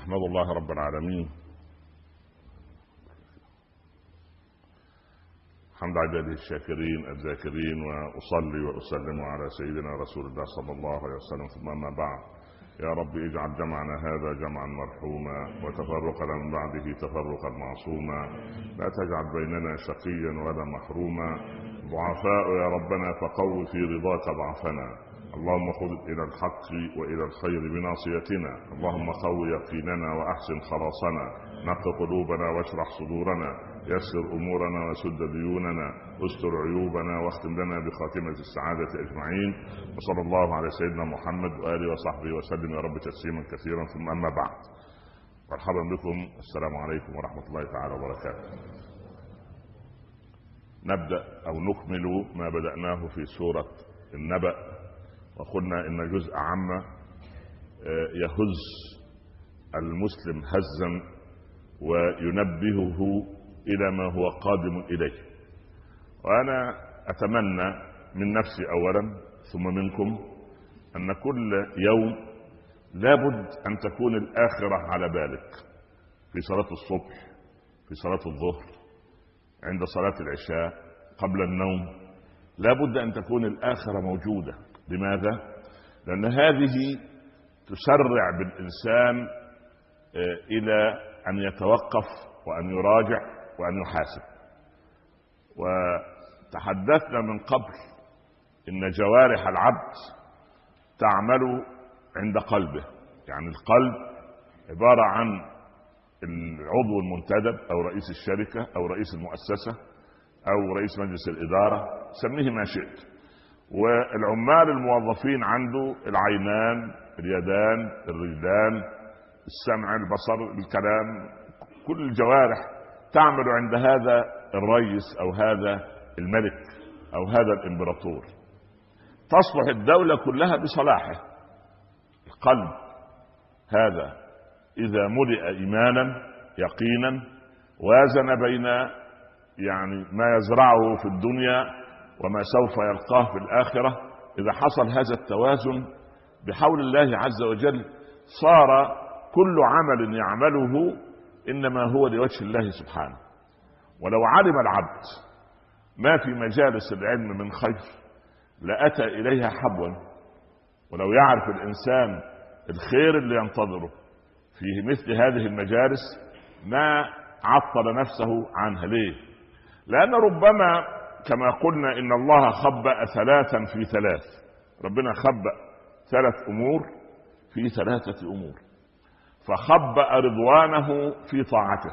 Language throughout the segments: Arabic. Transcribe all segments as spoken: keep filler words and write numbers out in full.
أحمد الله رب العالمين حمد عباده الشاكرين الذاكرين، وأصلي وأسلم على سيدنا رسول الله صلى الله عليه وسلم، ثم أما بعد. يا رب اجعل جمعنا هذا جمعا مرحوما، وتفرقنا من بعده تفرقا معصوما، لا تجعل بيننا شقيا ولا محروما. ضعفاء يا ربنا فقو في رضاك ضعفنا، اللهم خذ إلى الحق وإلى الخير بناصيتنا، اللهم قو يقيننا وأحسن خلاصنا، نق قلوبنا واشرح صدورنا، يسر أمورنا وسد ديوننا، استر عيوبنا، واختم لنا بخاتمة السعادة أجمعين. وصلى الله على سيدنا محمد وآله وصحبه وسلم يا رب تسليما كثيرا، ثم أما بعد. مرحبا بكم، السلام عليكم ورحمة الله تعالى وبركاته. نبدأ أو نكمل ما بدأناه في سورة النبأ، وقلنا إن جزء عام يهز المسلم هزا وينبهه إلى ما هو قادم إليه. وأنا أتمنى من نفسي أولا ثم منكم أن كل يوم لابد أن تكون الآخرة على بالك، في صلاة الصبح، في صلاة الظهر، عند صلاة العشاء، قبل النوم، لابد أن تكون الآخرة موجودة. لماذا؟ لأن هذه تسرع بالإنسان إلى أن يتوقف وأن يراجع وأن يحاسب. وتحدثنا من قبل إن جوارح العبد تعمل عند قلبه، يعني القلب عبارة عن العضو المنتدب أو رئيس الشركة أو رئيس المؤسسة أو رئيس مجلس الإدارة، سميه ما شئت. والعمال الموظفين عنده العينان، اليدان، الرجلان، السمع، البصر، الكلام، كل الجوارح تعمل عند هذا الرئيس أو هذا الملك أو هذا الإمبراطور. تصلح الدولة كلها بصلاحه. القلب هذا إذا ملئ إيمانا يقينا، وازن بين يعني ما يزرعه في الدنيا وما سوف يلقاه في الآخرة، إذا حصل هذا التوازن بحول الله عز وجل، صار كل عمل يعمله إنما هو لوجه الله سبحانه. ولو علم العبد ما في مجالس العلم من خير لأتى إليها حبوا، ولو يعرف الإنسان الخير اللي ينتظره في مثل هذه المجالس ما عطل نفسه عنها. ليه؟ لأن ربما كما قلنا إن الله خبأ ثلاثا في ثلاث، ربنا خبأ ثلاث أمور في ثلاثة أمور، فخبأ رضوانه في طاعته.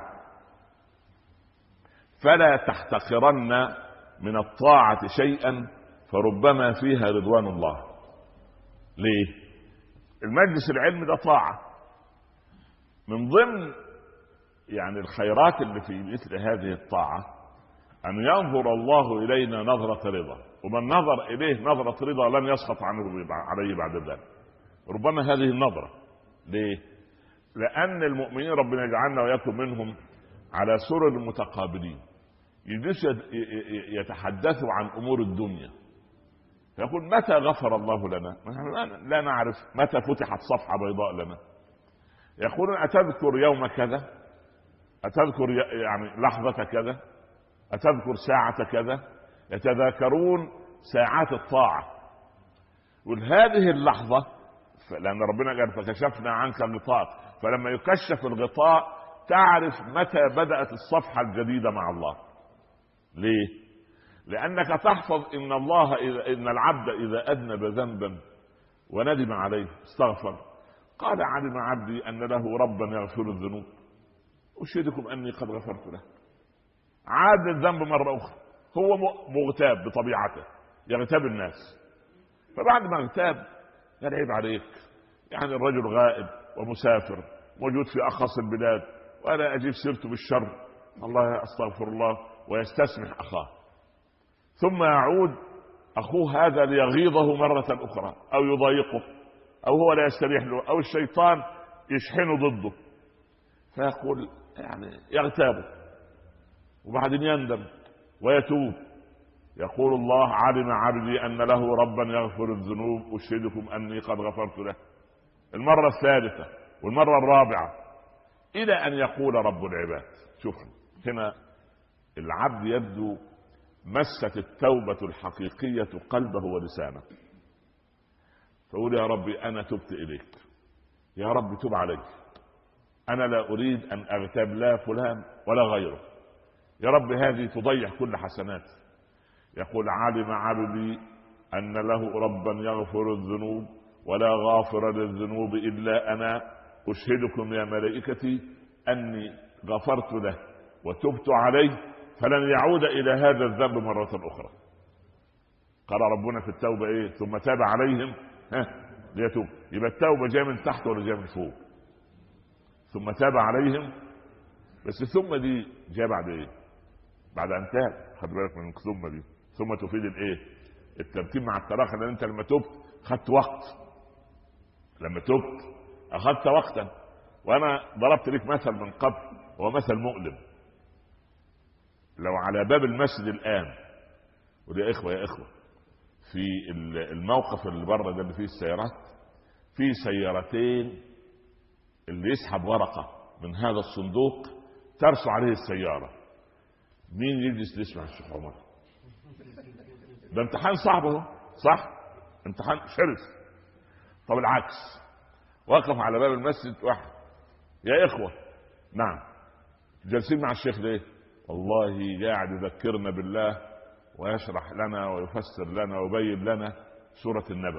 فلا تحتقرن من الطاعة شيئا فربما فيها رضوان الله. ليه؟ المجلس العلمي ده طاعة. من ضمن يعني الخيرات اللي في مثل هذه الطاعة أن ينظر الله إلينا نظرة رضا، ومن نظر إليه نظرة رضا لن يسخط عنه عليه بعد ذلك. ربما هذه النظرة. ليه؟ لأن المؤمنين ربنا يجعلنا ويكون منهم على سرر متقابلين، يجلسوا يتحدثوا عن أمور الدنيا، فيقول متى غفر الله لنا؟ لا نعرف متى فتحت صفحة بيضاء لنا. يقولون أتذكر يوم كذا، أتذكر يعني لحظة كذا، أتذكر ساعة كذا. يتذاكرون ساعات الطاعة. وهذه اللحظة لأن ربنا قال فكشفنا عنك الغطاء، فلما يكشف الغطاء تعرف متى بدأت الصفحة الجديدة مع الله. ليه؟ لأنك تحفظ إن الله إذا إن العبد إذا أذنب ذنبا وندم عليه استغفر قال علم عبدي أن له ربا يغفر الذنوب أشهدكم أني قد غفرت له. عاد الذنب مرة أخرى، هو مغتاب بطبيعته، يغتاب الناس. فبعد ما اغتاب قال عيب عليك، يعني الرجل غائب ومسافر موجود في أخص البلاد وأنا أجيب سيرته بالشر، الله أستغفر الله، ويستسمح أخاه. ثم يعود أخوه هذا ليغيظه مرة أخرى أو يضايقه أو هو لا يستريح له أو الشيطان يشحنه ضده، فيقول يعني يغتابه وبعدين يندم ويتوب. يقول الله علم عبدي أن له ربا يغفر الذنوب أشهدكم أني قد غفرت له. المرة الثالثة والمرة الرابعة إلى أن يقول رب العباد. شوف هنا العبد يبدو مست التوبة الحقيقية قلبه ولسانه، فقول يا ربي أنا تبت إليك، يا رب تب علي، أنا لا أريد أن أغتاب لا فلان ولا غيره، يا رب هذه تضيع كل حسنات. يقول علم عبدي أن له ربا يغفر الذنوب ولا غافر للذنوب إلا أنا، أشهدكم يا ملائكتي أني غفرت له وتبت عليه فلن يعود إلى هذا الذنب مرة أخرى. قال ربنا في التوبة إيه؟ ثم تاب عليهم ها ليتوب. يبقى التوبة جاء من تحت ولا جاء من فوق؟ ثم تاب عليهم، بس ثم دي جاء بعد إيه؟ بعد أن تاب. خد بالك من ثم دي، ثم تفيد الإيه؟ الترتيب مع التراخي، لأن أنت لما تبت خدت وقت، لما تبت أخذت وقتا. وأنا ضربت لك مثل من قبل، هو مثل مؤلم. لو على باب المسجد الآن، ويا إخوة يا إخوة في الموقف اللي بره ده اللي فيه السيارات، في سيارتين اللي يسحب ورقة من هذا الصندوق ترسو عليه السيارة، مين يجلس يسمع الشيخ عمر؟ ده امتحان صعب، صح؟ امتحان شرس. طب العكس، وقف على باب المسجد واحد، يا إخوة نعم جالسين مع الشيخ ليه؟ والله قاعد يذكرنا بالله ويشرح لنا ويفسر لنا ويبين لنا سورة النبأ.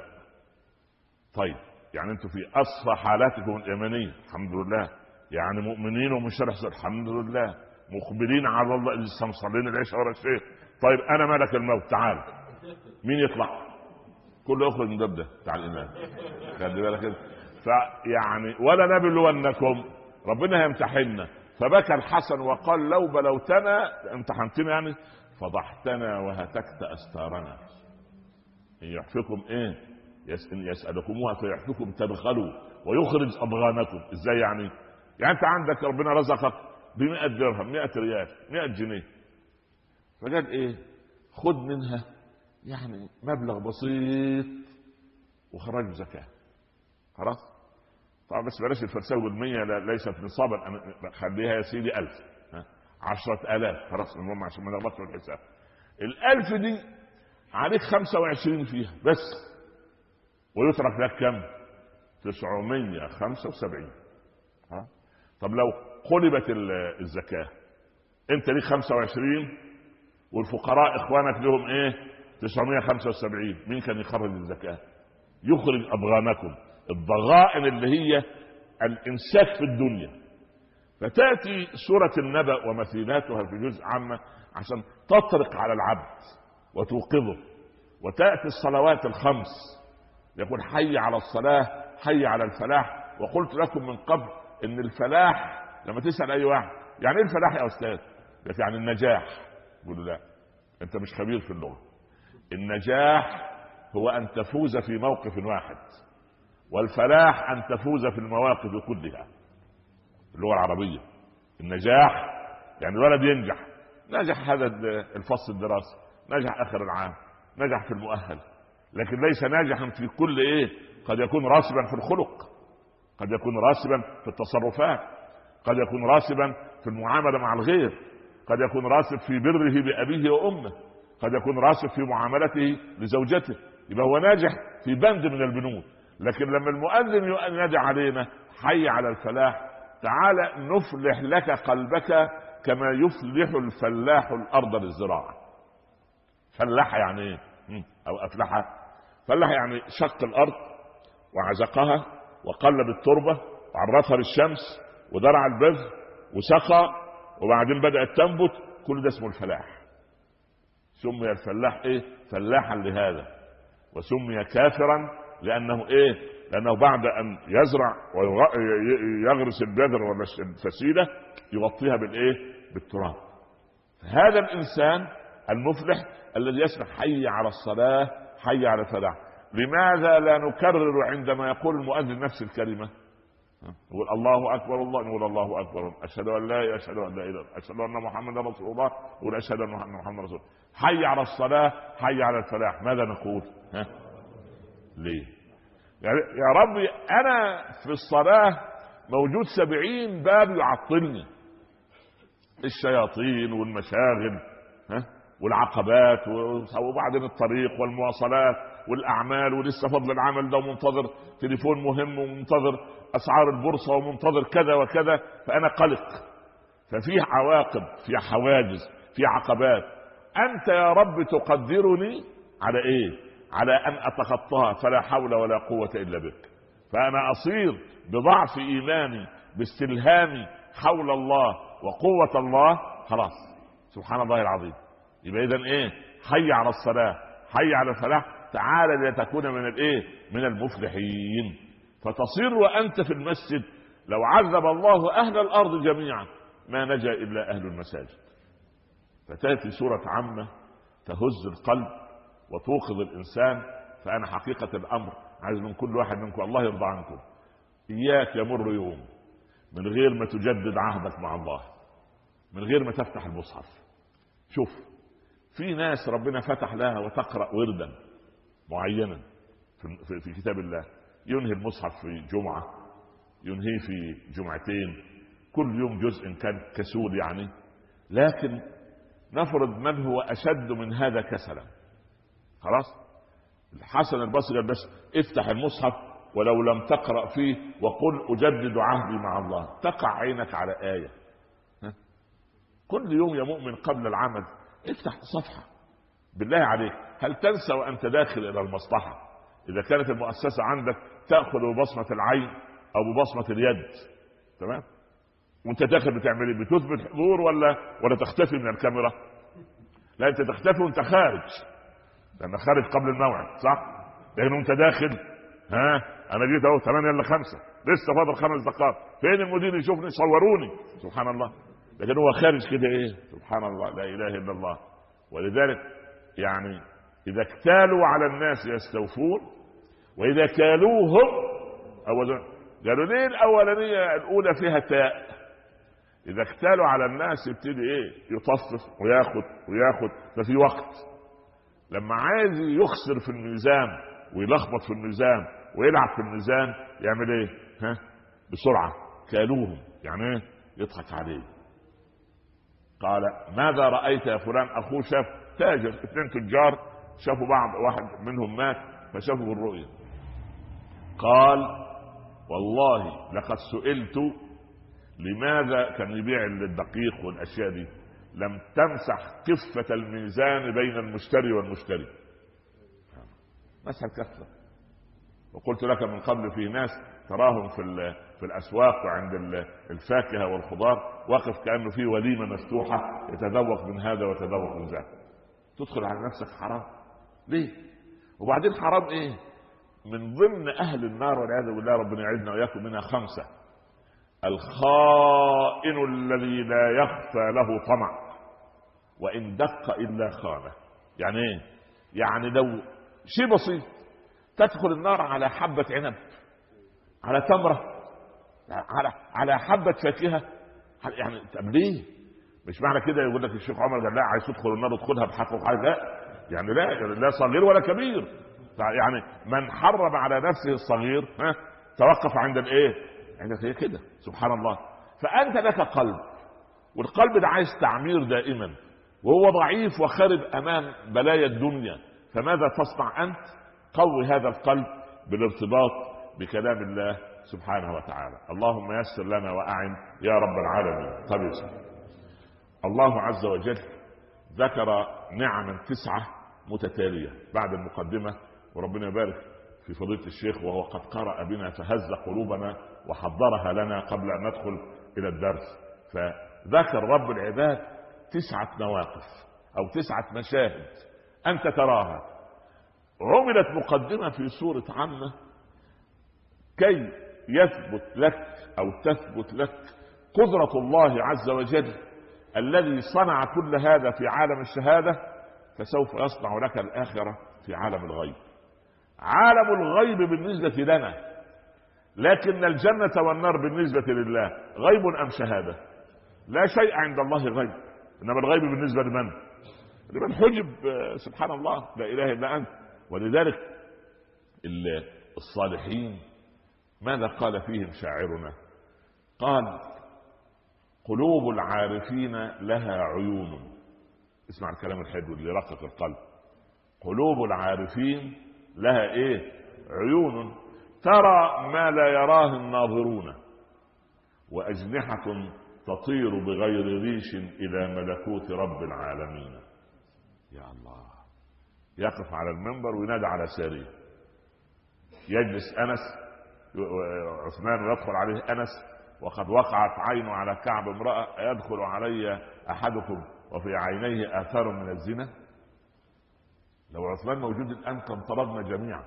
طيب يعني انتم في أصفى حالاتكم الإيمانية الحمد لله، يعني مؤمنين ومشرح الحمد لله، مقبلين على الله، لسه مصلين العشاء ورا الشيخ. طيب أنا ملك الموت، تعال مين يطلع؟ كله يخرج من الباب ده بتاع الإيمان. خلي بالك كده. فيعني ولا نبلونكم، ربنا هيمتحننا. فبكى الحسن وقال لو بلوتنا، امتحنتنا يعني، فضحتنا وهتكت أستارنا. إن يحفكم إيه؟ يسألكموها فيحفكم تبخلوا ويخرج أضغانكم. إزاي يعني؟ يعني أنت عندك ربنا رزقك بمئة درهم، مئة ريال، مئة جنيه، فقال إيه؟ خد منها يعني مبلغ بسيط وخرج زكاة، خلاص. طبعا بس بلاش الفلسفه بالمية، ليست نصابا، خليها يا سيدي ألف، عشرة آلاف، خلاص المهم عشان ما نغلطش في الحساب. الألف دي عليك خمسة وعشرين فيها بس، ويترك لك كم؟ تسعمية خمسة وسبعين. ها؟ طب لو قلبت الزكاة، انت ليك خمسة وعشرين والفقراء اخوانك لهم ايه؟ تسعمية خمسة وسبعين. مين كان يخرج الزكاة؟ يخرج أضغانكم، الضغائن اللي هي الإمساك في الدنيا. فتأتي سورة النبأ ومثيلاتها في جزء عامة عشان تطرق على العبد وتوقظه. وتأتي الصلوات الخمس، يقول حي على الصلاة حي على الفلاح. وقلت لكم من قبل ان الفلاح لما تسأل اي واحد يعني ايه الفلاح يا استاذ؟ يعني النجاح. يقول لا انت مش خبير في اللغة. النجاح هو ان تفوز في موقف واحد، والفلاح ان تفوز في المواقف كلها. اللغة العربية النجاح يعني الولد ينجح، نجح هذا الفصل الدراسي، نجح اخر العام، نجح في المؤهل، لكن ليس ناجحا في كل ايه. قد يكون راسبا في الخلق، قد يكون راسبا في التصرفات، قد يكون راسبا في المعاملة مع الغير، قد يكون راسب في بره بأبيه وأمه، قد يكون راسب في معاملته لزوجته. يبقى هو ناجح في بند من البنود. لكن لما المؤذن ينادي علينا حي على الفلاح، تعال نفلح لك قلبك كما يفلح الفلاح الأرض للزراعة. فلاح يعني ايه؟ او افلح. فلاح يعني شق الارض وعزقها وقلب التربه وعرفها للشمس ودرع البذر وسقى وبعدين بدأت تنبت. كل ده اسمه الفلاح. سمي الفلاح ايه؟ فلاحا لهذا، وسمي كافرا لانه ايه؟ لانه بعد ان يزرع ويغرس البذر ولا الفسيله يغطيها بالايه؟ بالتراب. هذا الانسان المفلح الذي يسمع حي على الصلاة حي على الفلاح. لماذا لا نكرر عندما يقول المؤذن نفس الكلمة؟ يقول الله أكبر الله، نقول الله أكبر، أشهد أن لا أشهد أن لا إله، أشهد أن محمدا رسول الله، نقول أشهد أن محمدا رسول الله. حي على الصلاة حي على الفلاح، ماذا نقول؟ ها؟ ليه؟ يعني يا ربي أنا في الصلاة موجود سبعين باب يعطلني، الشياطين والمشاغل ها والعقبات، وبعدين الطريق والمواصلات والاعمال، ولسه فضل العمل ده، ومنتظر تليفون مهم، ومنتظر اسعار البورصه، ومنتظر كذا وكذا، فانا قلق. ففي عواقب، في حواجز، في عقبات، انت يا رب تقدرني على ايه؟ على ان اتخطاها، فلا حول ولا قوه الا بك. فانا اصير بضعف ايماني، باستلهامي حول الله وقوه الله، خلاص سبحان الله العظيم. يبقى اذا ايه؟ حي على الصلاه، حي على الفلاح، تعالى لتكون من الايه؟ من المفلحين. فتصير وانت في المسجد، لو عذب الله اهل الارض جميعا ما نجا الا اهل المساجد. فتاتي سوره عامه تهز القلب وتوقظ الانسان. فانا حقيقه الامر عايز من كل واحد منكم، الله يرضى عنكم، اياك يمر يوم من غير ما تجدد عهدك مع الله، من غير ما تفتح المصحف. شوف، في ناس ربنا فتح لها وتقرأ وردا معينا في, في كتاب الله، ينهي المصحف في جمعة، ينهي في جمعتين، كل يوم جزء، كان كسول يعني. لكن نفرض من هو أشد من هذا كسلا، خلاص الحسن البصري بس افتح المصحف ولو لم تقرأ فيه وقل أجدد عهدي مع الله، تقع عينك على آية. كل يوم يا مؤمن قبل العمل افتح صفحة بالله عليك. هل تنسى وأنت داخل إلى المصلحة، إذا كانت المؤسسة عندك تأخذ ببصمة العين أو ببصمة اليد، تمام؟ وانت داخل بتعمل ايه؟ بتثبت حضور ولا ولا تختفي من الكاميرا؟ لا، انت تختفي وانت خارج، لأن خارج قبل الموعد، صح؟ لكن وانت داخل، ها انا جيت اهو ثمانية الا خمسة، لسه فاضل خمس دقائق، فين المدير يشوفني؟ صوروني. سبحان الله. لكن هو خارج كده ايه؟ سبحان الله، لا اله الا الله. ولذلك يعني اذا اكتالوا على الناس يستوفون، واذا كالوهم أولا. قالوا ليه الاولانيه الاولى فيها تاء؟ اذا اكتالوا على الناس يبتدي ايه؟ يطفف وياخد وياخد. ففي وقت لما عايز يخسر في الميزان ويلخبط في الميزان ويلعب في الميزان يعمل ايه؟ ها بسرعه كالوهم، يعني ايه؟ يضحك عليه. قال ماذا رأيت يا فلان؟ اخوه شاف تاجر، اثنين تجار شافوا بعض، واحد منهم مات فشافوا الرؤيا. قال والله لقد سئلت لماذا كان يبيع الدقيق والاشياء دي لم تمسح كفة الميزان بين المشتري والمشتري، مسح الكفة. وقلت لك من قبل في ناس تراهم في في الاسواق وعند الفاكهه والخضار واقف كانه في وليمه مفتوحه، يتذوق من هذا ويتذوق من ذاك. تدخل على نفسك حرام ليه؟ وبعدين حرام ايه؟ من ضمن اهل النار والعياذ بالله، ربنا يعيذنا واياكم منها، خمسه: الخائن الذي لا يخفى له طمع وان دق الا خانه. يعني ايه؟ يعني لو شيء بسيط تدخل النار على حبة عنب، على تمرة، على على حبة فاكهة، يعني طب ليه؟ مش معنى كده يقول لك الشيخ عمر قال لا عايز تدخل النار ادخلها بحق وحاجة، لا يعني لا لا صغير ولا كبير. يعني من حرم على نفسه الصغير ها توقف عند الايه؟ عند هي كده. سبحان الله. فأنت لك قلب، والقلب ده عايز تعمير دائما، وهو ضعيف وخرب أمام بلايا الدنيا. فماذا تصنع أنت؟ قوي هذا القلب بالارتباط بكلام الله سبحانه وتعالى. اللهم يسر لنا وأعن يا رب العالمين. طيب، الله عز وجل ذكر نعما تسعة متتالية بعد المقدمة، وربنا يبارك في فضيلة الشيخ وهو قد قرأ بنا فهز قلوبنا وحضرها لنا قبل أن ندخل إلى الدرس. فذكر رب العباد تسعة مواقف أو تسعة مشاهد أنت تراها. عملت مقدمة في سورة عامة كي يثبت لك أو تثبت لك قدرة الله عز وجل الذي صنع كل هذا في عالم الشهادة، فسوف يصنع لك الآخرة في عالم الغيب. عالم الغيب بالنسبة لنا، لكن الجنة والنار بالنسبة لله غيب أم شهادة؟ لا شيء عند الله غيب، إنما الغيب بالنسبة لمن؟ لمن حجب. سبحان الله، لا إله إلا أنت. ولذلك الصالحين ماذا قال فيهم شاعرنا؟ قال قلوب العارفين لها عيون. اسمع الكلام الحلو اللي يرقق القلب. قلوب العارفين لها ايه؟ عيون ترى ما لا يراه الناظرون، وأجنحة تطير بغير ريش إلى ملكوت رب العالمين. يا الله. يقف على المنبر وينادى على ساريه. يجلس أنس عثمان ويدخل عليه أنس وقد وقعت عينه على كعب امرأة: يدخل علي أحدكم وفي عينيه آثار من الزنا؟ لو عثمان موجود الآن كان طردنا جميعا.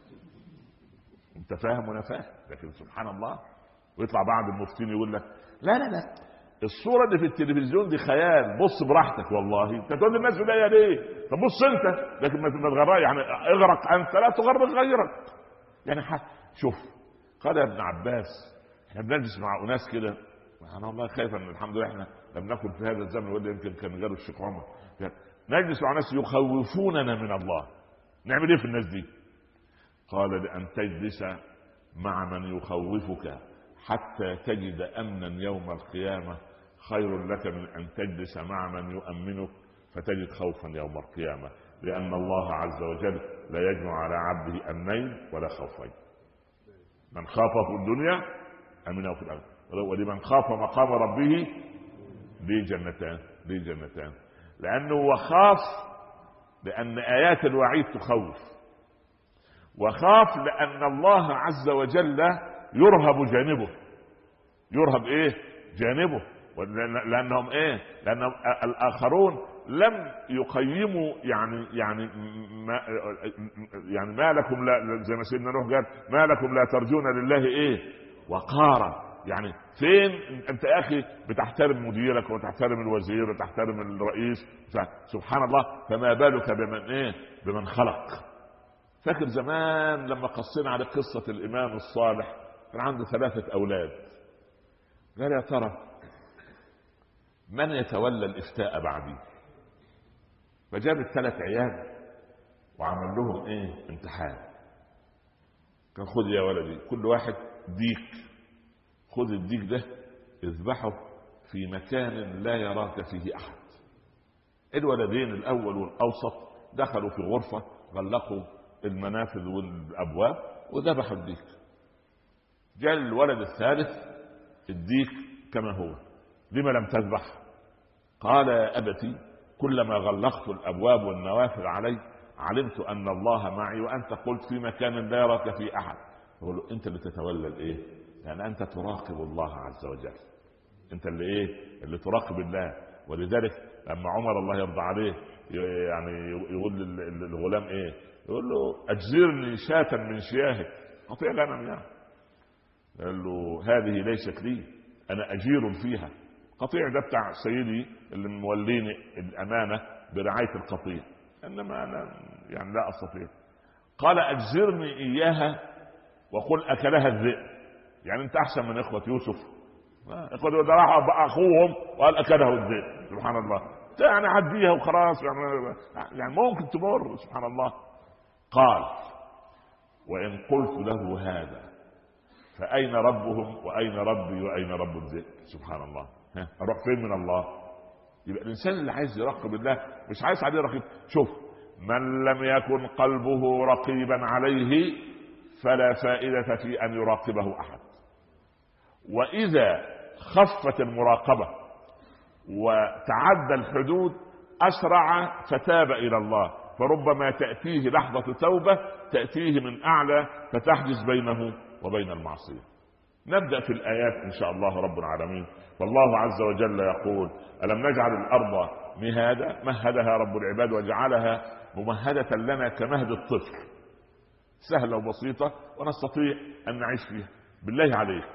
انت فاهم وانا فاهم، لكن سبحان الله. ويطلع بعض المفتين يقول لك لا لا لا الصورة اللي في التلفزيون دي خيال، بص براحتك. والله انت تقول للناس بداية ليه؟ طب بص انت، لكن ما تغرق يعني، اغرق انت لا تغرق غيرك. يعني شوف، قال يا ابن عباس احنا بنجلس مع اناس كده، انا والله خايف ان الحمد لله احنا لم نكن في هذا الزمن، ولا يمكن كان غير الشيخ عمر. نجلس مع ناس يخوفوننا من الله، نعمل ايه في الناس دي؟ قال لأن تجلس مع من يخوفك حتى تجد أمنا يوم القيامة خير لك من أن تجلس مع من يؤمنك فتجد خوفا يوم القيامة، لأن الله عز وجل لا يجمع على عبده أمنين ولا خوفين. من خافه في الدنيا أمنه في الآخرة، ولمن خاف مقام ربه ليه جنتان. ليه جنتان؟ لأنه وخاف لأن آيات الوعيد تخوف، وخاف لأن الله عز وجل يرهب جانبه. يرهب ايه؟ جانبه. لأنهم ايه؟ لأن الآخرون لم يقيموا يعني يعني ما يعني ما لكم لا، زي ما سيدنا نوح قال ما لكم لا ترجون لله ايه؟ وقارا. يعني فين انت يا اخي بتحترم مديرك وتحترم الوزير وتحترم الرئيس؟ سبحان الله. فما بالك بمن ايه؟ بمن خلق. فاكر زمان لما قصينا على قصة الإمام الصالح، كان عنده ثلاثة أولاد. قال يا ترى من يتولى الإفتاء بعدي؟ فجاب الثلاث عيال وعمل لهم ايه؟ امتحان. كان خذ يا ولدي كل واحد ديك، خذ الديك ده اذبحه في مكان لا يراك فيه أحد. الولدين الأول والأوسط دخلوا في غرفة، غلقوا المنافذ والابواب وذبحوا الديك. جاء الولد الثالث الديك كما هو، لما لم تذبح؟ قال يا ابتي كلما غلقت الابواب والنوافذ علي علمت ان الله معي، وانت قلت في مكان لا يراك فيه احد. يقول له انت اللي تتولى الايه؟ يعني انت تراقب الله عز وجل، انت اللي ايه؟ اللي تراقب الله. ولذلك لما عمر الله يرضى عليه يعني يقول للغلام ايه؟ يقول له اجزرني شاة من شياهك، قطيع غنم يعني. قال له هذه ليست لي، انا اجير فيها. قطيع ده بتاع سيدي اللي موليني الامانه برعايه القطيع، انما انا يعني لا استطيع. قال اجزرني اياها وقل اكلها الذئب. يعني انت احسن من اخوه يوسف. اخوه ده راح اخوهم وقال اكله الذئب. سبحان الله. يعني عديها وخلاص يعني, يعني ممكن تمر. سبحان الله. قال وإن قلت له هذا فأين ربهم وأين ربي وأين رب الذئب؟ سبحان الله. ها أروح فين من الله؟ يبقى الإنسان اللي عايز يراقب الله مش عايز عليه رقيب. شوف، من لم يكن قلبه رقيبا عليه فلا فائدة في أن يراقبه أحد. وإذا خفت المراقبة وتعدى الحدود أسرع فتاب إلى الله، فربما تأتيه لحظة توبة تأتيه من أعلى فتحجز بينه وبين المعصية. نبدأ في الآيات إن شاء الله رب العالمين. والله عز وجل يقول ألم نجعل الأرض مهادا؟ مهدها رب العباد وجعلها ممهدة لنا كمهد الطفل، سهلة وبسيطة ونستطيع أن نعيش فيها. بالله عليك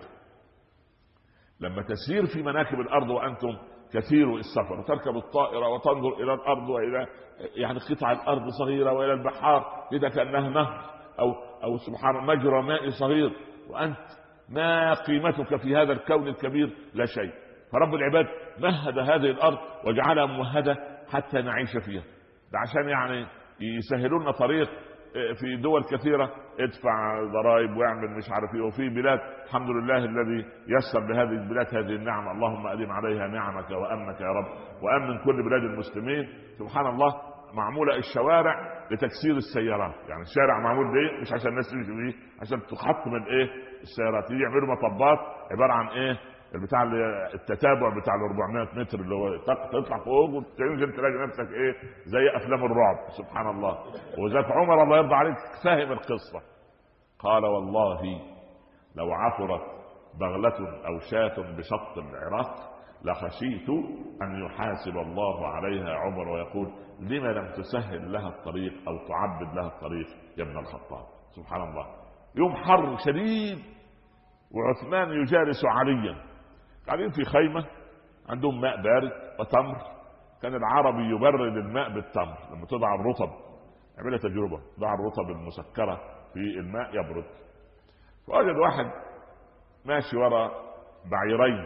لما تسير في مناكب الأرض وأنتم كثير السفر وتركب الطائرة وتنظر إلى الأرض وإلى يعني قطع الأرض صغيرة وإلى البحار إذا كأنها نهر أو أو سبحان مجرى ماء صغير، وأنت ما قيمتك في هذا الكون الكبير؟ لا شيء. فرب العباد مهد هذه الأرض وجعلها ممهدة حتى نعيش فيها. ده عشان يعني يسهلون طريق في دول كثيرة ادفع ضرائب واعمل مش عارف ايه. وفي بلاد الحمد لله الذي يسر لهذه البلاد هذه النعم، اللهم ادم عليها نعمك وامنك يا رب، وامن كل بلاد المسلمين. سبحان الله، معموله الشوارع لتكسير السيارات، يعني الشارع معمول ليه؟ مش عشان الناس تمشي فيه، عشان تحطم الايه السيارات. يجي يعملوا مطبات عباره عن ايه؟ البتاع اللي التتابع بتاع ال أربعمائة متر، اللي هو تطلع فوق وتنزل تلاقي نفسك ايه زي افلام الرعب. سبحان الله. وذاك عمر الله يرضى عليك فاهم القصه، قال والله لو عثرت بغلة او شاة بشط العراق لخشيت ان يحاسب الله عليها عمر ويقول لما لم تسهل لها الطريق او تعبد لها الطريق يا ابن الخطاب. سبحان الله. يوم حر شديد وعثمان يجالس عليا، قاعدين في خيمة عندهم ماء بارد وتمر. كان العربي يبرد الماء بالتمر، لما تضع الرطب، عملها تجربة، ضع الرطب المسكرة في الماء يبرد. فوجد واحد ماشي وراء بعيرين،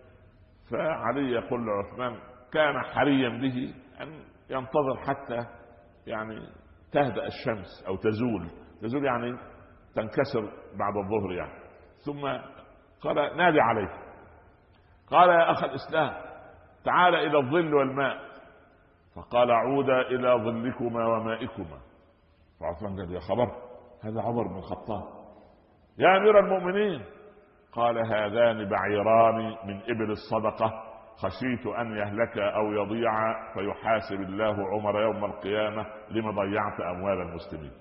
فعلي يقول لعثمان كان حريا به أن ينتظر حتى يعني تهدأ الشمس أو تزول، تزول يعني تنكسر بعد الظهر يعني. ثم قال نادي عليه، قال يا أخ الإسلام تعال إلى الظل والماء، فقال عودا إلى ظلكما ومائكما. فعثمان قال يا خبر هذا عمر بن الخطاب يا أمير المؤمنين. قال هذان بعيران من إبل الصدقة خشيت أن يهلك أو يضيع فيحاسب الله عمر يوم القيامة لما ضيعت أموال المسلمين.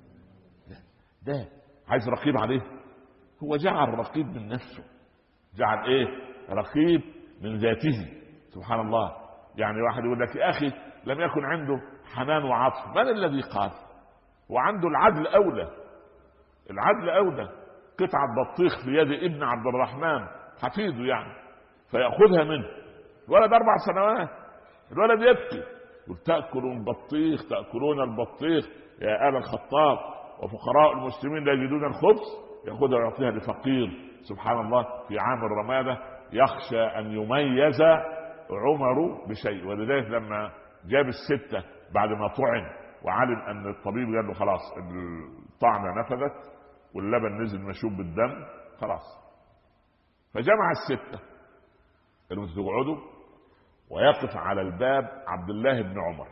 ده عايز رقيب عليه، هو جعل رقيب من نفسه، جعل ايه رقيب من ذاته. سبحان الله. يعني واحد يقول لك يا اخي لم يكن عنده حنان وعطف، من الذي قال؟ وعنده العدل اولى، العدل اولى. قطعة بطيخ في يد ابن عبد الرحمن حفيده يعني، فيأخذها منه، الولد اربع سنوات، الولد يبكي، تأكلون البطيخ تأكلون البطيخ يا آل الخطاب وفقراء المسلمين لا يجدون الخبز، يأخذها ويعطيها لفقير. سبحان الله. في عام الرمادة يخشى أن يميز عمر بشيء، ولذلك لما جاب الستة بعد ما طعن وعلم أن الطبيب قال له خلاص الطعنة نفذت واللبن نزل مشوب بالدم خلاص، فجمع الستة قالوا تقعدوا، ويقف على الباب عبد الله بن عمر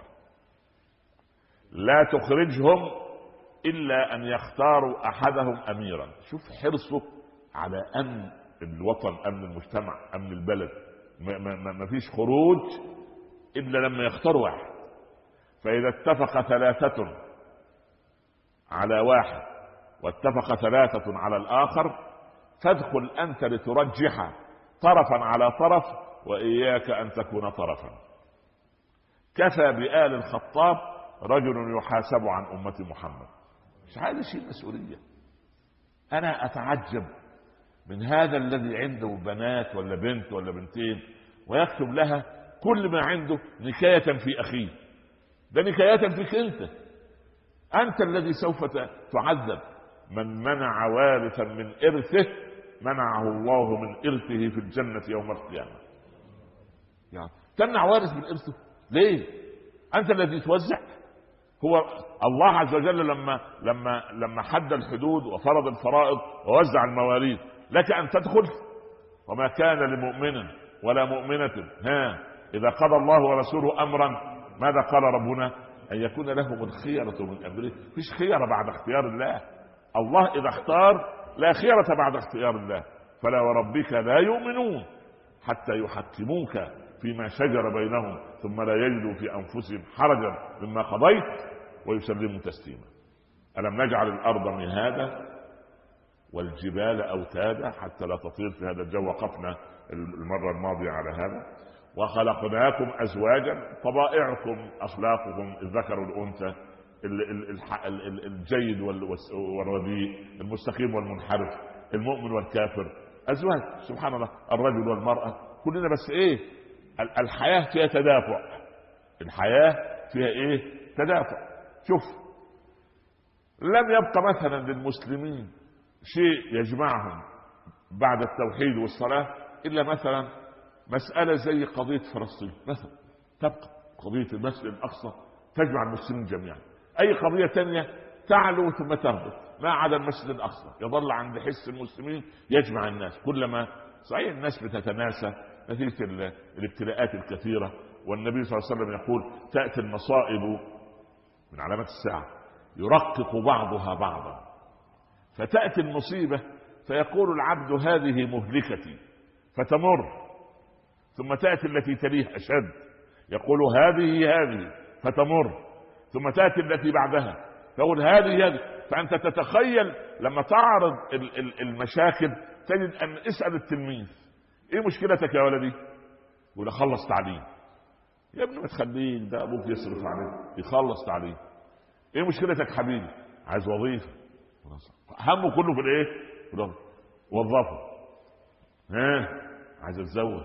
لا تخرجهم إلا أن يختاروا أحدهم أميرا. شوف حرصه على أمن الوطن، أمن المجتمع، أمن البلد، ما فيش خروج إلا لما يختاروا واحد. فإذا اتفق ثلاثة على واحد واتفق ثلاثة على الآخر فادخل أنت لترجح طرفا على طرف وإياك أن تكون طرفا. كفى بآل الخطاب رجل يحاسب عن أمة محمد. مش عايز شيء مسؤولية. أنا أتعجب من هذا الذي عنده بنات ولا بنت ولا بنتين ويكتب لها كل ما عنده نكاية في أخيه. ده نكاية فيك أنت، أنت الذي سوف تعذب. من منع وارثا من إرثه منعه الله من إرثه في الجنة يوم القيامة. يعني تمنع وارث من إرثه ليه؟ أنت الذي توزع. هو الله عز وجل لما لما لما حد الحدود وفرض الفرائض ووزع المواريث لك أن تدخل. وما كان لمؤمن ولا مؤمنة ها إذا قضى الله ورسوله أمرا ماذا قال ربنا؟ أن يكون لهم الخيرة من أمره. فيش خيرة بعد اختيار الله. الله إذا اختار لا خيرة بعد اختيار الله. فلا وربك لا يؤمنون حتى يحكموك فيما شجر بينهم ثم لا يجدوا في أنفسهم حرجا مما قضيت ويسلموا تسليما. ألم نجعل الأرض مهادا والجبال أوتادا حتى لا تطير في هذا الجو. وقفنا المرة الماضية على هذا. وخلقناكم أزواجا طبائعكم أخلاقكم الذكر والأنثى الجيد والرديء المستقيم والمنحرف المؤمن والكافر أزواج. سبحان الله. الرجل والمرأة كلنا. بس إيه الحياة فيها تدافع. الحياة فيها إيه تدافع. شوف لم يبقى مثلا للمسلمين شيء يجمعهم بعد التوحيد والصلاة إلا مثلا مسألة زي قضية فلسطين مثلا. تبقى قضية المسجد الأقصى تجمع المسلمين جميعا. أي قضية تانية تعلو ثم تهبط. ما عدا المسجد الاقصى يظل عند حس المسلمين يجمع الناس. كلما صحيح الناس بتتناسى نتيجه الابتلاءات الكثيره، والنبي صلى الله عليه وسلم يقول تاتي المصائب من علامات الساعه يرقق بعضها بعضا، فتاتي المصيبه فيقول العبد هذه مهلكتي فتمر، ثم تاتي التي تليها اشد يقول هذه هذه فتمر، ثم تاتي التي بعدها تقول هذه هذه. فانت تتخيل لما تعرض المشاكل تجد ان اسال التلميذ ايه مشكلتك يا ولدي؟ يقول خلص تعليم. يا ابني ما تخليك ده ابوك يصرف عليك يخلص تعليم. ايه مشكلتك حبيبي؟ عايز وظيفه. همه كله في الايه؟ وظفه. ها عايز اتزوج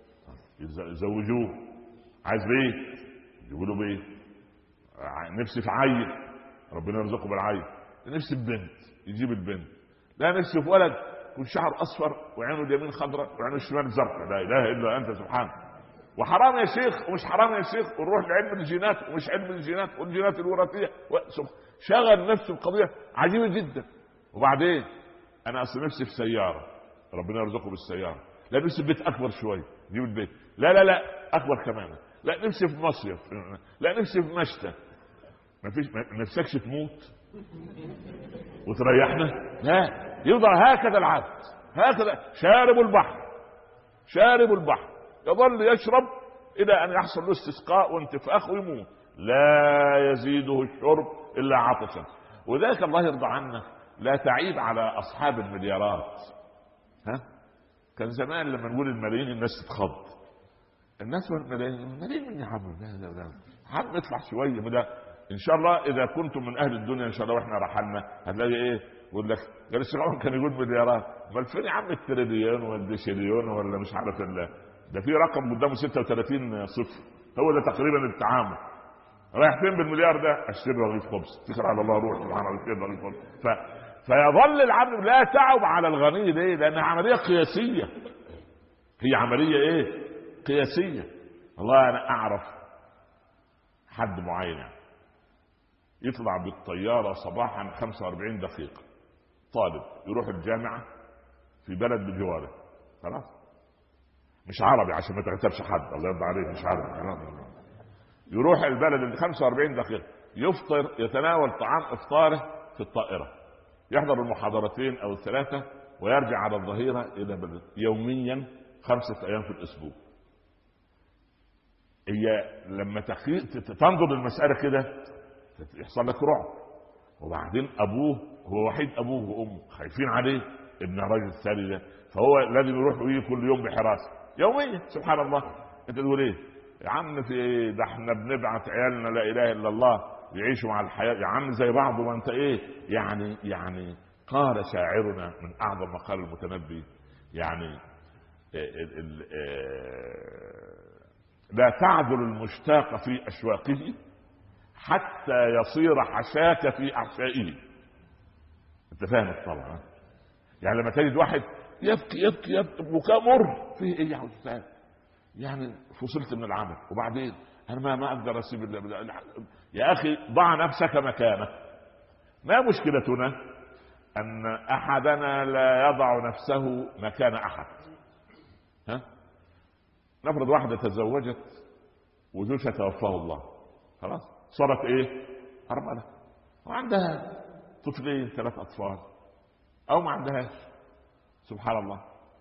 يزوجوه. عايز بيت يقولوا بيت. نفسي في عيل ربنا يرزقه بالعيل. نفسي في بنت يجيب البنت. لا نفسي في ولد والشعر اصفر وعينه اليمين خضراء وعينه الشمال زرقاء. لا اله الا انت سبحانك. وحرام يا شيخ ومش حرام يا شيخ ونروح لعلم الجينات ومش علم الجينات والجينات الوراثيه. شغل نفسه بقضيه عجيبه جدا. وبعدين انا اصل نفسي في سياره ربنا يرزقه بالسياره. لا نفسي في بيت اكبر شويه نجيب البيت. لا لا لا اكبر كمان. لا نفسي في مصيف. لا نفسي في مشتى. ما فيش ما نفسكش تموت وتريحنا؟ لا يفضل هكذا العبد هكذا شارب البحر شارب البحر يظل يشرب الى ان يحصل له استسقاء وانتفاخ ويموت. لا يزيده الشرب الا عطشا. وذلك الله يرضى عنا لا تعيب على اصحاب المليارات. ها كان زمان لما نقول الملايين الناس تتخض. الناس ملايين ملايين من يا عم لا لا لا عم اطلع شويه من ده. ان شاء الله اذا كنتم من اهل الدنيا ان شاء الله واحنا رحلنا هتلاقي ايه يقول لك قال الشيخ عمر كان يقول مليارات. امال فين يا عم التريليون ولا الدشليون ولا مش عارف الله. ده في رقم قدامه ستة وثلاثين صفر هو ده تقريبا التعامل. رايح فين بالمليار ده؟ اشتري رغيف خبز. اتكل على الله روح سبحان الله اشتري رغيف خبز. ف... فيظل العبد لا تعب على الغني. ليه؟ لانها عمليه قياسيه. هي عمليه ايه؟ قياسيه. والله انا اعرف حد معين يعني يطلع بالطياره صباحا خمسة وأربعين دقيقه طالب يروح الجامعه في بلد بجواره. خلاص مش عربي عشان ما تغتابش حد الله يرضى عليك مش عربي. يروح البلد اللي خمسة وأربعين دقيقه يفطر يتناول طعام افطاره في الطائره يحضر المحاضرتين او الثلاثه ويرجع على الظهيره الى بلد يوميا خمسه ايام في الاسبوع. هي لما تنظر للمساله كده يحصل لك رعب. وبعدين ابوه هو وحيد ابوه وامه خايفين عليه ابن الراجل الثاني ده فهو لازم يروح ويجي كل يوم بحراسه يوميا. سبحان الله. انت تقول ايه يا عم في ايه؟ ده احنا بنبعت عيالنا لا اله الا الله يعيشوا مع الحياه يا عم زي بعض. وانت ايه يعني يعني قال شاعرنا من اعظم ما قال المتنبي يعني ال ال لا تعذل المشتاق في اشواقه حتى يصير حشاك في احشائه. انت فاهم طبعا. يعني لما تجد واحد يبكي يبكي يبكي بكاء مر فيه ايه يا استاذ يعني فصلت من العمل وبعدين انا ما ما اقدر اسيب الله. يا اخي ضع نفسك مكانه. ما مشكلتنا ان احدنا لا يضع نفسه مكان احد. ها نفرض واحده تزوجت وزوجها توفاه الله خلاص صارت ايه ارمله وعندها طفلين ثلاث اطفال او ما عندهاش. سبحان الله.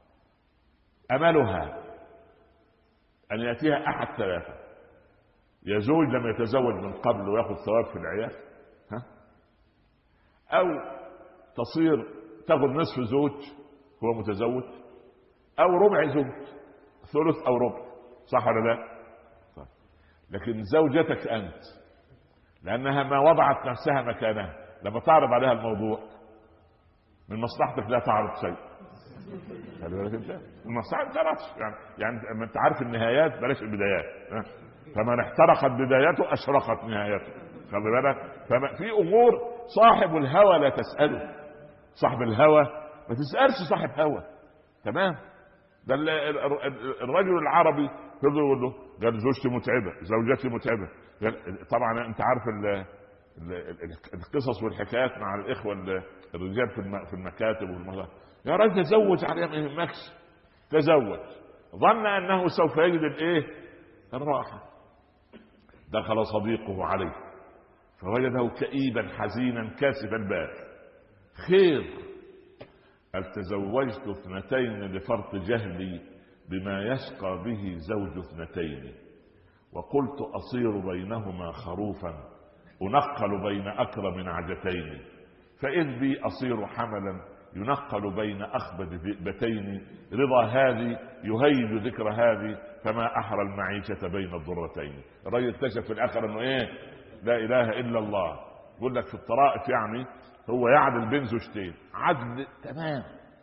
املها ان ياتيها احد ثلاثه يا زوج لم يتزوج من قبل وياخذ ثواب في العيال ها او تصير تاخذ نصف زوج هو متزوج او ربع زوج ثلث او ربع. صح ولا لا؟ صح. لكن زوجتك انت لانها ما وضعت نفسها مكانها لما تعرض عليها الموضوع من مصلحتك لا تعرض شيء. خلي بالك انت المصلحه ما تعرضش يعني يعني انت عارف النهايات بلاش البدايات. فمن احترقت بدايته اشرقت نهايته. خلي بالك. ففي امور صاحب الهوى لا تساله. صاحب الهوى ما تسالش صاحب هوى. تمام. ده الرجل العربي يقول له قال زوجتي متعبه زوجتي متعبه. طبعا انت عارف القصص والحكايات مع الاخوه الرجال في المكاتب والمغرب. يا راجل تزوج عليها ما يهمكش، تزوج. ظن انه سوف يجد الايه الراحه. دخل صديقه عليه فوجده كئيبا حزينا كاسف البال. خير؟ قال تزوجت اثنتين لفرط جهلي بما يشقى به زوج اثنتين، وقلت أصير بينهما خروفا أنقل بين أكرم نعجتين، فإذ بي أصير حملا ينقل بين أخبث ذئبتين، رضا هذه يهيج ذكر هذه فما أحرى المعيشة بين الضرتين. الرجل اكتشف في الآخر أنه إيه؟ لا إله إلا الله. يقول لك في الطرائف يعني هو يعدل بين زوجتين عدل تمام.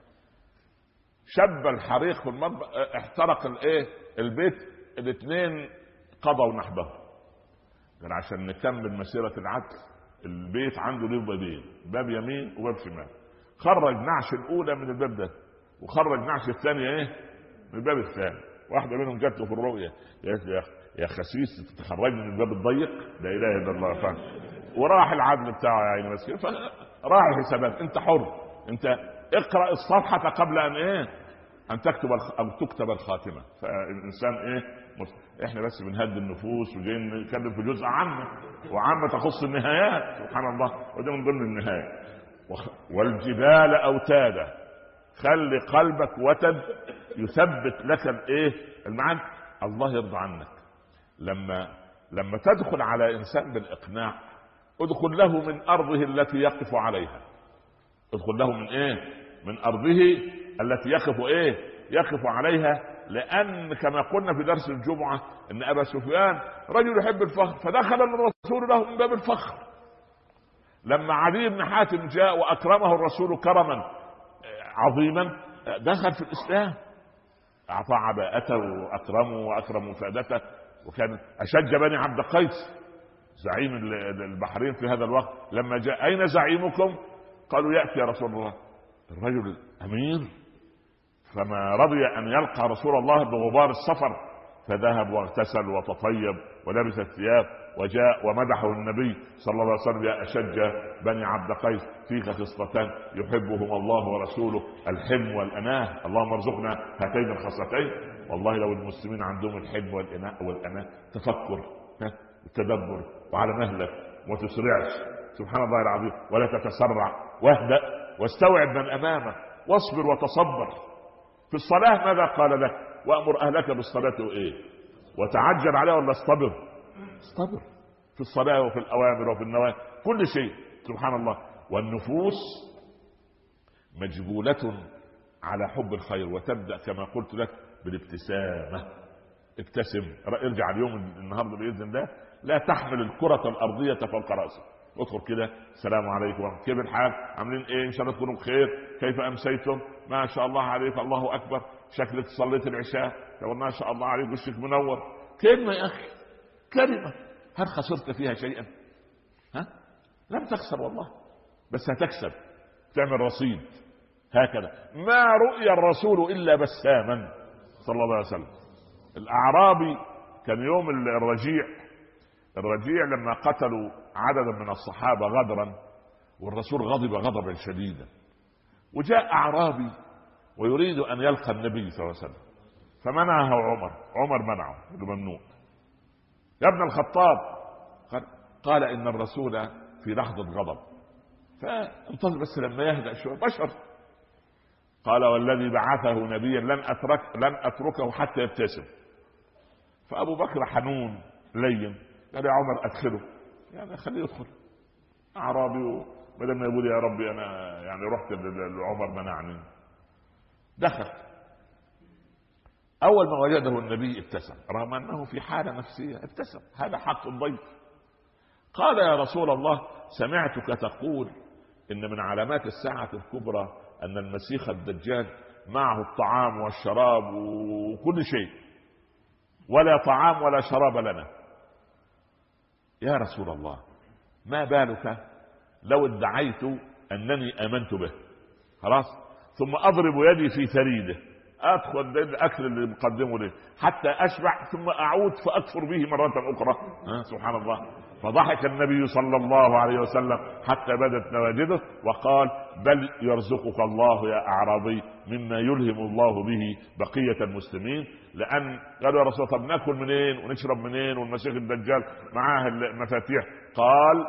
شب الحريق في المطبخ، احترق الايه البيت، الاثنين قضوا نحبه. قال عشان نكمل مسيرة العدل البيت عنده له بابين، باب يمين وباب شمال. خرج نعش الاولى من الباب ده وخرج نعش الثانية ايه من الباب الثاني. واحدة منهم جات له في الرؤية قالت له يا خسيس تتخرج من الباب الضيق، لا اله الا الله. فاهم؟ وراح العدل بتاعه يا عيني مسكين، فراح الحسابات. انت حر، انت اقرأ الصفحة قبل ان ايه ان تكتب او تكتب الخاتمة. فالانسان ايه احنا بس بنهدي النفوس وجايين نتكلم في جزء عامة، وعامة تخص النهايات سبحان الله، وده من ضمن النهاية. والجبال اوتادا، خلي قلبك وتد يثبت لك الايه المعنى. الله يرضى عنك لما لما تدخل على انسان بالاقناع، ادخل له من ارضه التي يقف عليها. ادخل له من ايه من ارضه التي يقف ايه يقف عليها. لان كما قلنا في درس الجمعة ان ابا سفيان رجل يحب الفخر، فدخل الرسول له من باب الفخر. لما عدي بن حاتم جاء واكرمه الرسول كرما عظيما دخل في الاسلام، اعطى عباءته واكرمه واكرم فادته، وكان اشج بني عبد قيس زعيم البحرين في هذا الوقت. لما جاء اين زعيمكم؟ قالوا ياتي يا رسول الله. الرجل امير، فما رضي ان يلقى رسول الله بغبار السفر، فذهب واغتسل وتطيب ولبس الثياب وجاء ومدحه النبي صلى الله عليه وسلم: يا اشج بني عبد قيس فيك خصلتان يحبهما الله ورسوله، الحلم والاناه، اللهم ارزقنا هاتين الخصلتين. والله لو المسلمين عندهم الحلم والاناه والاناه، تفكر والتدبر وعلى مهلك وما تسرعش سبحان الله العظيم، ولا تتسرع، واهدأ واستوعب من امامك واصبر وتصبر. في الصلاة ماذا قال لك؟ وأمر أهلك بالصلاة وإيه وتعجل عليها، ولا اصطبر؟ اصطبر في الصلاة وفي الأوامر وفي النواهي، كل شيء سبحان الله. والنفوس مجبولة على حب الخير، وتبدأ كما قلت لك بالابتسامة. ابتسم، ارجع اليوم النهارده بإذن الله لا تحمل الكرة الأرضية فوق رأسك. ادخل كده السلام عليكم، كيف الحال؟ عاملين ايه؟ ان شاء الله تكونوا بخير. كيف امسيتم؟ ما شاء الله عليك، الله اكبر، شكلك صليت العشاء، ما شاء الله عليك، وشك منور. كلمه يا اخي، كلمه، هل خسرت فيها شيئا؟ ها؟ لم تخسر والله، بس هتكسب، تعمل رصيد. هكذا ما رؤي الرسول الا بساما صلى الله عليه وسلم. الاعرابي كان يوم الرجيع الرجيع لما قتلوا عددا من الصحابة غدرا، والرسول غضب غضبا شديدا، وجاء أعرابي ويريد أن يلقى النبي صلى الله عليه وسلم، فمنعه عمر عمر منعه، ممنوع يا ابن الخطاب. قال إن الرسول في لحظة غضب، فانتظر بس لما يهدأ شوية، بشر. قال والذي بعثه نبيا لن أترك لن أتركه حتى يبتسم. فأبو بكر حنون لين قال يا عمر ادخله، يعني خليه يدخل. اعرابي بدل ما يقول يا ربي انا يعني رحت لعمر منعني، دخل. اول ما وجده النبي ابتسم، رغم انه في حاله نفسيه ابتسم، هذا حق الضيف. قال يا رسول الله سمعتك تقول ان من علامات الساعه الكبرى ان المسيح الدجال معه الطعام والشراب وكل شيء، ولا طعام ولا شراب لنا. يا رسول الله ما بالك لو ادعيت أنني آمنت به، خلاص، ثم أضرب يدي في ثريده، ادخل الاكل اللي مقدمه لي حتى اشبع ثم اعود فاكفر به مره اخرى. أه سبحان الله. فضحك النبي صلى الله عليه وسلم حتى بدت نواجذه وقال بل يرزقك الله يا اعرابي مما يلهم الله به بقيه المسلمين. لان قالوا يا رسول الله طب ناكل منين ونشرب منين والمسيح الدجال معاه المفاتيح؟ قال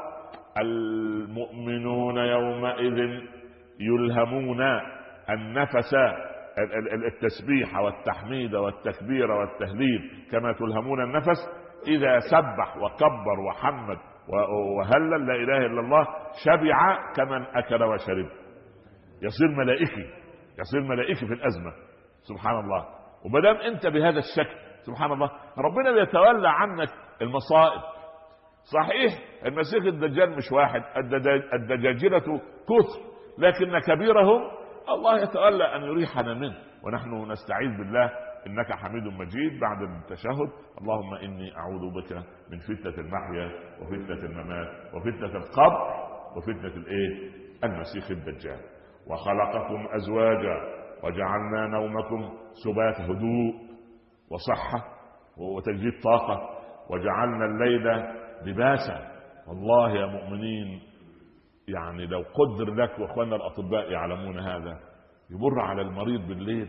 المؤمنون يومئذ يلهمون النفس التسبيح والتحميد والتكبير والتهليل كما تلهمون النفس إذا سبح وكبر وحمد وهلل لا إله إلا الله شبع كمن أكل وشرب. يصير ملائكي، يصير ملائكي في الأزمة سبحان الله. ومدام أنت بهذا الشكل سبحان الله ربنا بيتولى عنك المصائب. صحيح المسيح الدجال مش واحد، الدجاجلة كثر، لكن كبيرهم الله يتولى أن يريحنا منه، ونحن نستعيذ بالله إنك حميد مجيد. بعد التشهد اللهم إني أعوذ بك من فتنة المحيا وفتنة الممات وفتنة القبر وفتنة الإيه المسيح الدجال. وخلقكم أزواجا وجعلنا نومكم سبات هدوء وصحة وتجديد طاقة وجعلنا الليل لباسا. والله يا مؤمنين يعني لو قدر لك، واخواننا الاطباء يعلمون هذا، يمر على المريض بالليل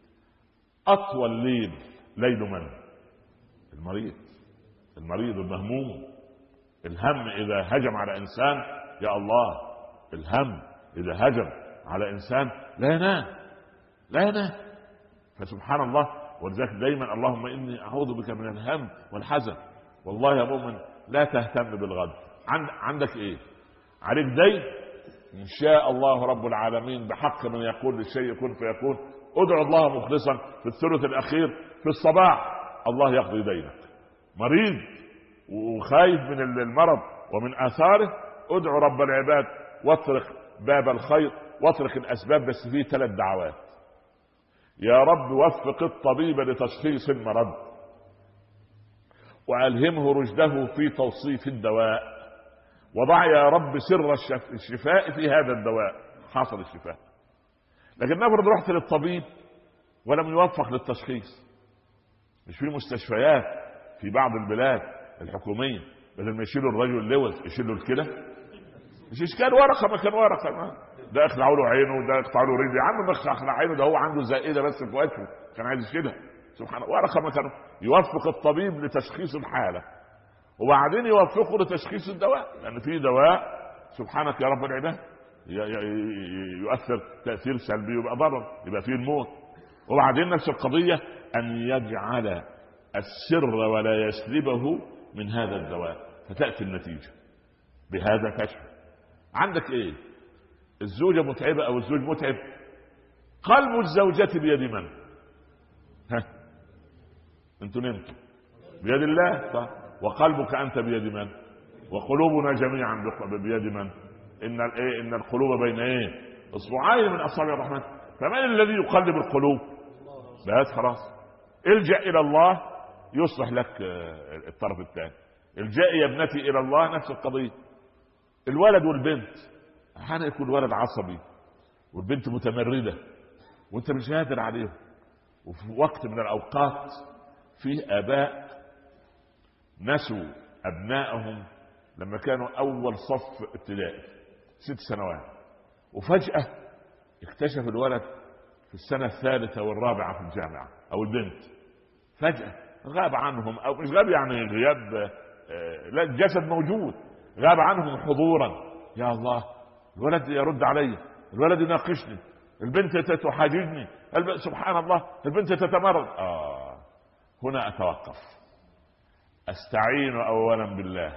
اطول ليل ليل من المريض المريض المهموم. الهم اذا هجم على انسان يا الله، الهم اذا هجم على انسان لا ينام لا ينام. فسبحان الله. ولذلك دايما اللهم اني اعوذ بك من الهم والحزن. والله يا مؤمن لا تهتم بالغد. عندك ايه عليك دين ان شاء الله رب العالمين بحق من يقول للشيء كن فيكون. ادعو الله مخلصا في الثلث الاخير في الصباح الله يقضي دينك. مريض وخايف من المرض ومن اثاره ادعو رب العباد واطرق باب الخير واطرق الاسباب. بس فيه ثلاث دعوات: يا رب وفق الطبيب لتشخيص المرض والهمه رشده في توصيف الدواء، وضع يا رب سر الشفاء في هذا الدواء. حصل الشفاء. لكن نفرض رحت للطبيب ولم يوفق للتشخيص. مش في مستشفيات في بعض البلاد الحكومية بدل ما يشيلوا الرجل اللوز يشيلوا الكلى؟ مش اشكال ورقة ما كان ورقة، ما ده اخلعوا له عينه وده يقطعوا له رجله. يا عم ما اخلع عينه، ده هو عنده زائدة بس في وجهه كان عايز يشيلها. سبحان الله. ورقة ما كان يوفق الطبيب لتشخيص الحالة وبعدين يوفقه لتشخيص الدواء، لأن في دواء سبحانك يا رب العباد يؤثر تأثير سلبي ويبقى ضرر، يبقى فيه الموت. وبعدين نفس القضية أن يجعل السر ولا يسلبه من هذا الدواء فتأتي النتيجة بهذا كشف. عندك ايه؟ الزوجة متعبة او الزوج متعب، قلب الزوجة بيد من؟ ها انتوا نمتوا بيد الله صح؟ وقلبك انت بيد من؟ وقلوبنا جميعا بيد من؟ ان الايه ان القلوب بين ايه اصبعين من اصابع الرحمن. فمن الذي يقلب القلوب؟ بس خلاص الجأ الى الله يصلح لك الطرف الثاني. الجأ يا ابنتي الى الله نفس القضية. الولد والبنت احيانا يكون الولد عصبي والبنت متمردة وانت مش قادر عليهم، وفي وقت من الاوقات فيه اباء نسوا ابنائهم لما كانوا اول صف ابتدائي ست سنوات، وفجأة اكتشف الولد في السنة الثالثة والرابعة في الجامعة او البنت فجأة غاب عنهم، او مش غاب يعني غياب لا الجسد موجود، غاب عنهم حضورا. يا الله الولد يرد علي، الولد يناقشني، البنت تحاججني، سبحان الله البنت تتمرد. آه هنا أتوقف، أستعين أولا بالله،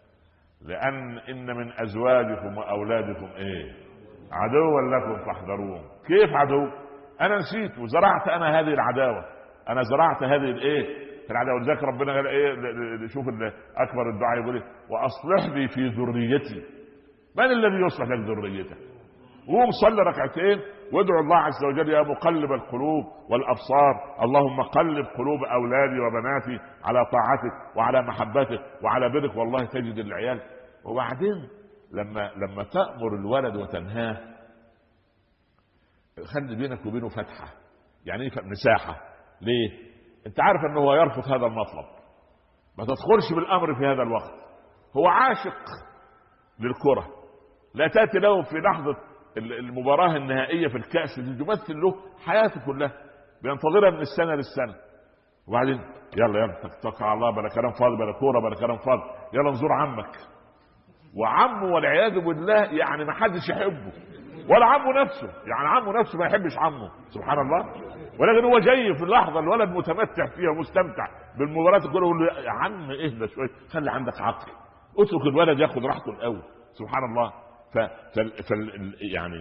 لأن إن من أزواجكم وأولادكم إيه عدوا لكم فاحذروهم. كيف عدو؟ أنا نسيت وزرعت أنا هذه العداوة، أنا زرعت هذه الإيه العداوة. ولذلك ربنا قال إيه؟ شوف أكبر الدعاء يقول إيه؟ وأصلح لي في ذريتي. من الذي يصلح لك ذريتك؟ قوم صلي ركعتين وادعو الله عز وجل يا مقلب القلوب والأبصار اللهم قلب قلوب أولادي وبناتي على طاعتك وعلى محبتك وعلى برك، والله تجد العيال. وبعدين لما لما تأمر الولد وتنهاه خلي بينك وبينه فتحة، يعني ايه مساحه؟ ليه؟ انت عارف انه هو يرفض هذا المطلب، ما تدخلش بالامر في هذا الوقت. هو عاشق للكره، لا تاتي له في لحظه المباراه النهائيه في الكاس تمثل له حياته كلها، بينتظرها من السنه للسنه. وبعدين يلا يلا توكل على الله، بلا كلام فاضي، بلا كوره، بلا كلام فاضي، يلا نزور عمك. وعمه والعياذ بالله يعني ما حدش يحبه، ولا عمه نفسه، يعني عمه نفسه ما يحبش عمه سبحان الله. ولكن هو جاي في اللحظه الولد متمتع فيها مستمتع بالمباراه كلها، يقول له يا عم اهدى شويه، خلي عندك عقل، اترك الولد ياخد راحته الاول سبحان الله. ف... ف... ف... يعني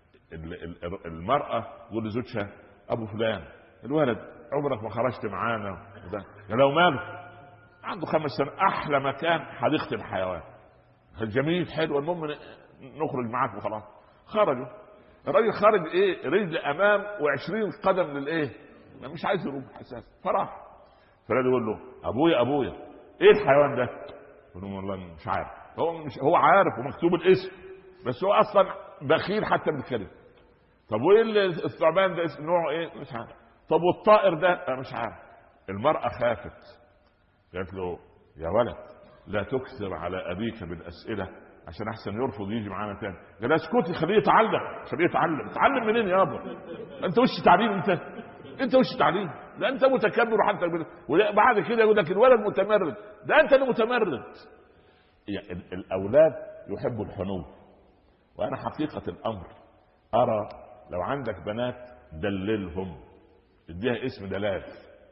المراه تقول لزوجها ابو فلان الولد عمرك ما خرجت معانا، لو ماله عنده خمس سنين، احلى مكان حديقه الحيوان، الجميل حلو، المهم نخرج معاك وخلاص. خرجوا، الراجل خارج ايه رجل امام وعشرين قدم للايه، مش عايز يروح اساسا، فراح. فالراجل يقول له ابويا ابويا ايه الحيوان ده؟ يقول له والله مش عارف. هو مش هو عارف ومكتوب الاسم، بس هو اصلا بخيل حتى بالكلمه. طب وايه الثعبان ده اسم نوعه ايه؟ مش عارف. طب والطائر ده؟ مش عارف. المرأة خافت، قالت له يا ولد لا تكثر على ابيك بالاسئله عشان احسن يرفض يجي معانا تاني. قال اسكتي خليه يتعلم، خليه يتعلم. يتعلم منين يابا؟ انت وش تعليم؟ انت انت وش تعليم؟ ده انت متكبر وحتى وبعد كده يقول لك الولد متمرد. ده انت اللي متمرد. يعني الاولاد يحبوا الحنو، وانا حقيقه الامر ارى لو عندك بنات دللهم، اديها اسم دلال،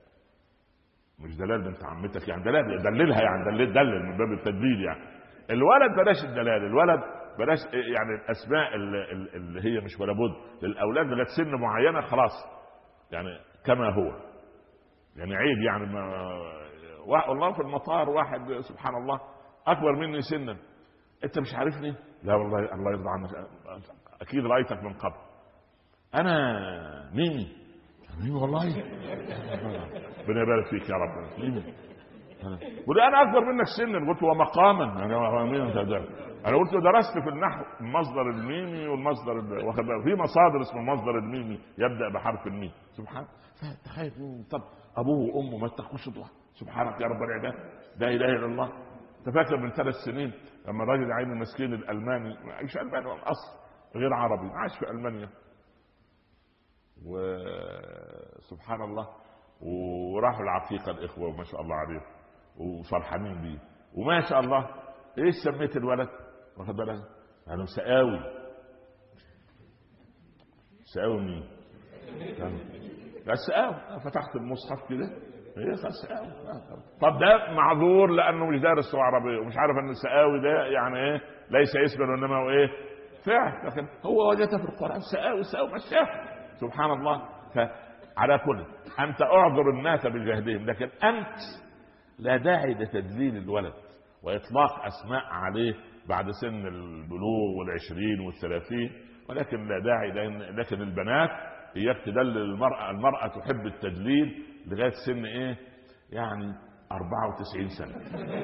مش دلال بنت عمتك، يعني دلال دللها، يعني دلل دلل من باب التدليل. يعني الولد بلاش الدلال، الولد بلاش يعني الاسماء اللي, اللي هي مش ولا بد للاولاد لغايه سن معينه خلاص، يعني كما هو. يعني عيب يعني ما والله في المطار واحد سبحان الله اكبر مني سنا، انت مش عارفني؟ لا والله الله يرضى عنك، اكيد رايتك من قبل. انا ميمي. ميمي والله ربنا يبارك فيك يا رب. ميمي ولي انا اكبر منك سنا. قلت ومقاما، انا انا قلت درست في النحو المصدر الميمي والمصدر في مصادر اسمه المصدر الميمي يبدا بحرف الميم. سبحان تخيل. طب ابوه وامه ما تخش ضوء سبحانك يا رب العباد، لا اله الا الله. تفكر من ثلاث سنين لما الراجل عين المسكين الالماني، عايش في المانيا الاصل غير عربي، عايش في المانيا وسبحان الله، وراحوا العقيقه الاخوه وما شاء الله عليه وفرحانين بيه وما شاء الله. ايش سميت الولد؟ واخد بالك؟ انا سقاوي. سقاوي مين؟ لا سقاوي. فتحت المصحف كده ايه سقاوي. طب ده معذور لانه مش دارس لغه عربيه ومش عارف ان السقاوي ده يعني ايه، ليس اسما وانما هو ايه فعل، لكن هو وجدته في القران سقاوي سقاوي مشاه سبحان الله. فعلى كل انت اعذر الناس بجهدهم، لكن انت لا داعي لتدليل الولد واطلاق اسماء عليه بعد سن البلوغ والعشرين والثلاثين، ولكن لا داعي. لأن لكن البنات اياك تدلل المرأة، المرأة تحب التدليل لغاية سن ايه يعني أربعة وتسعين سنة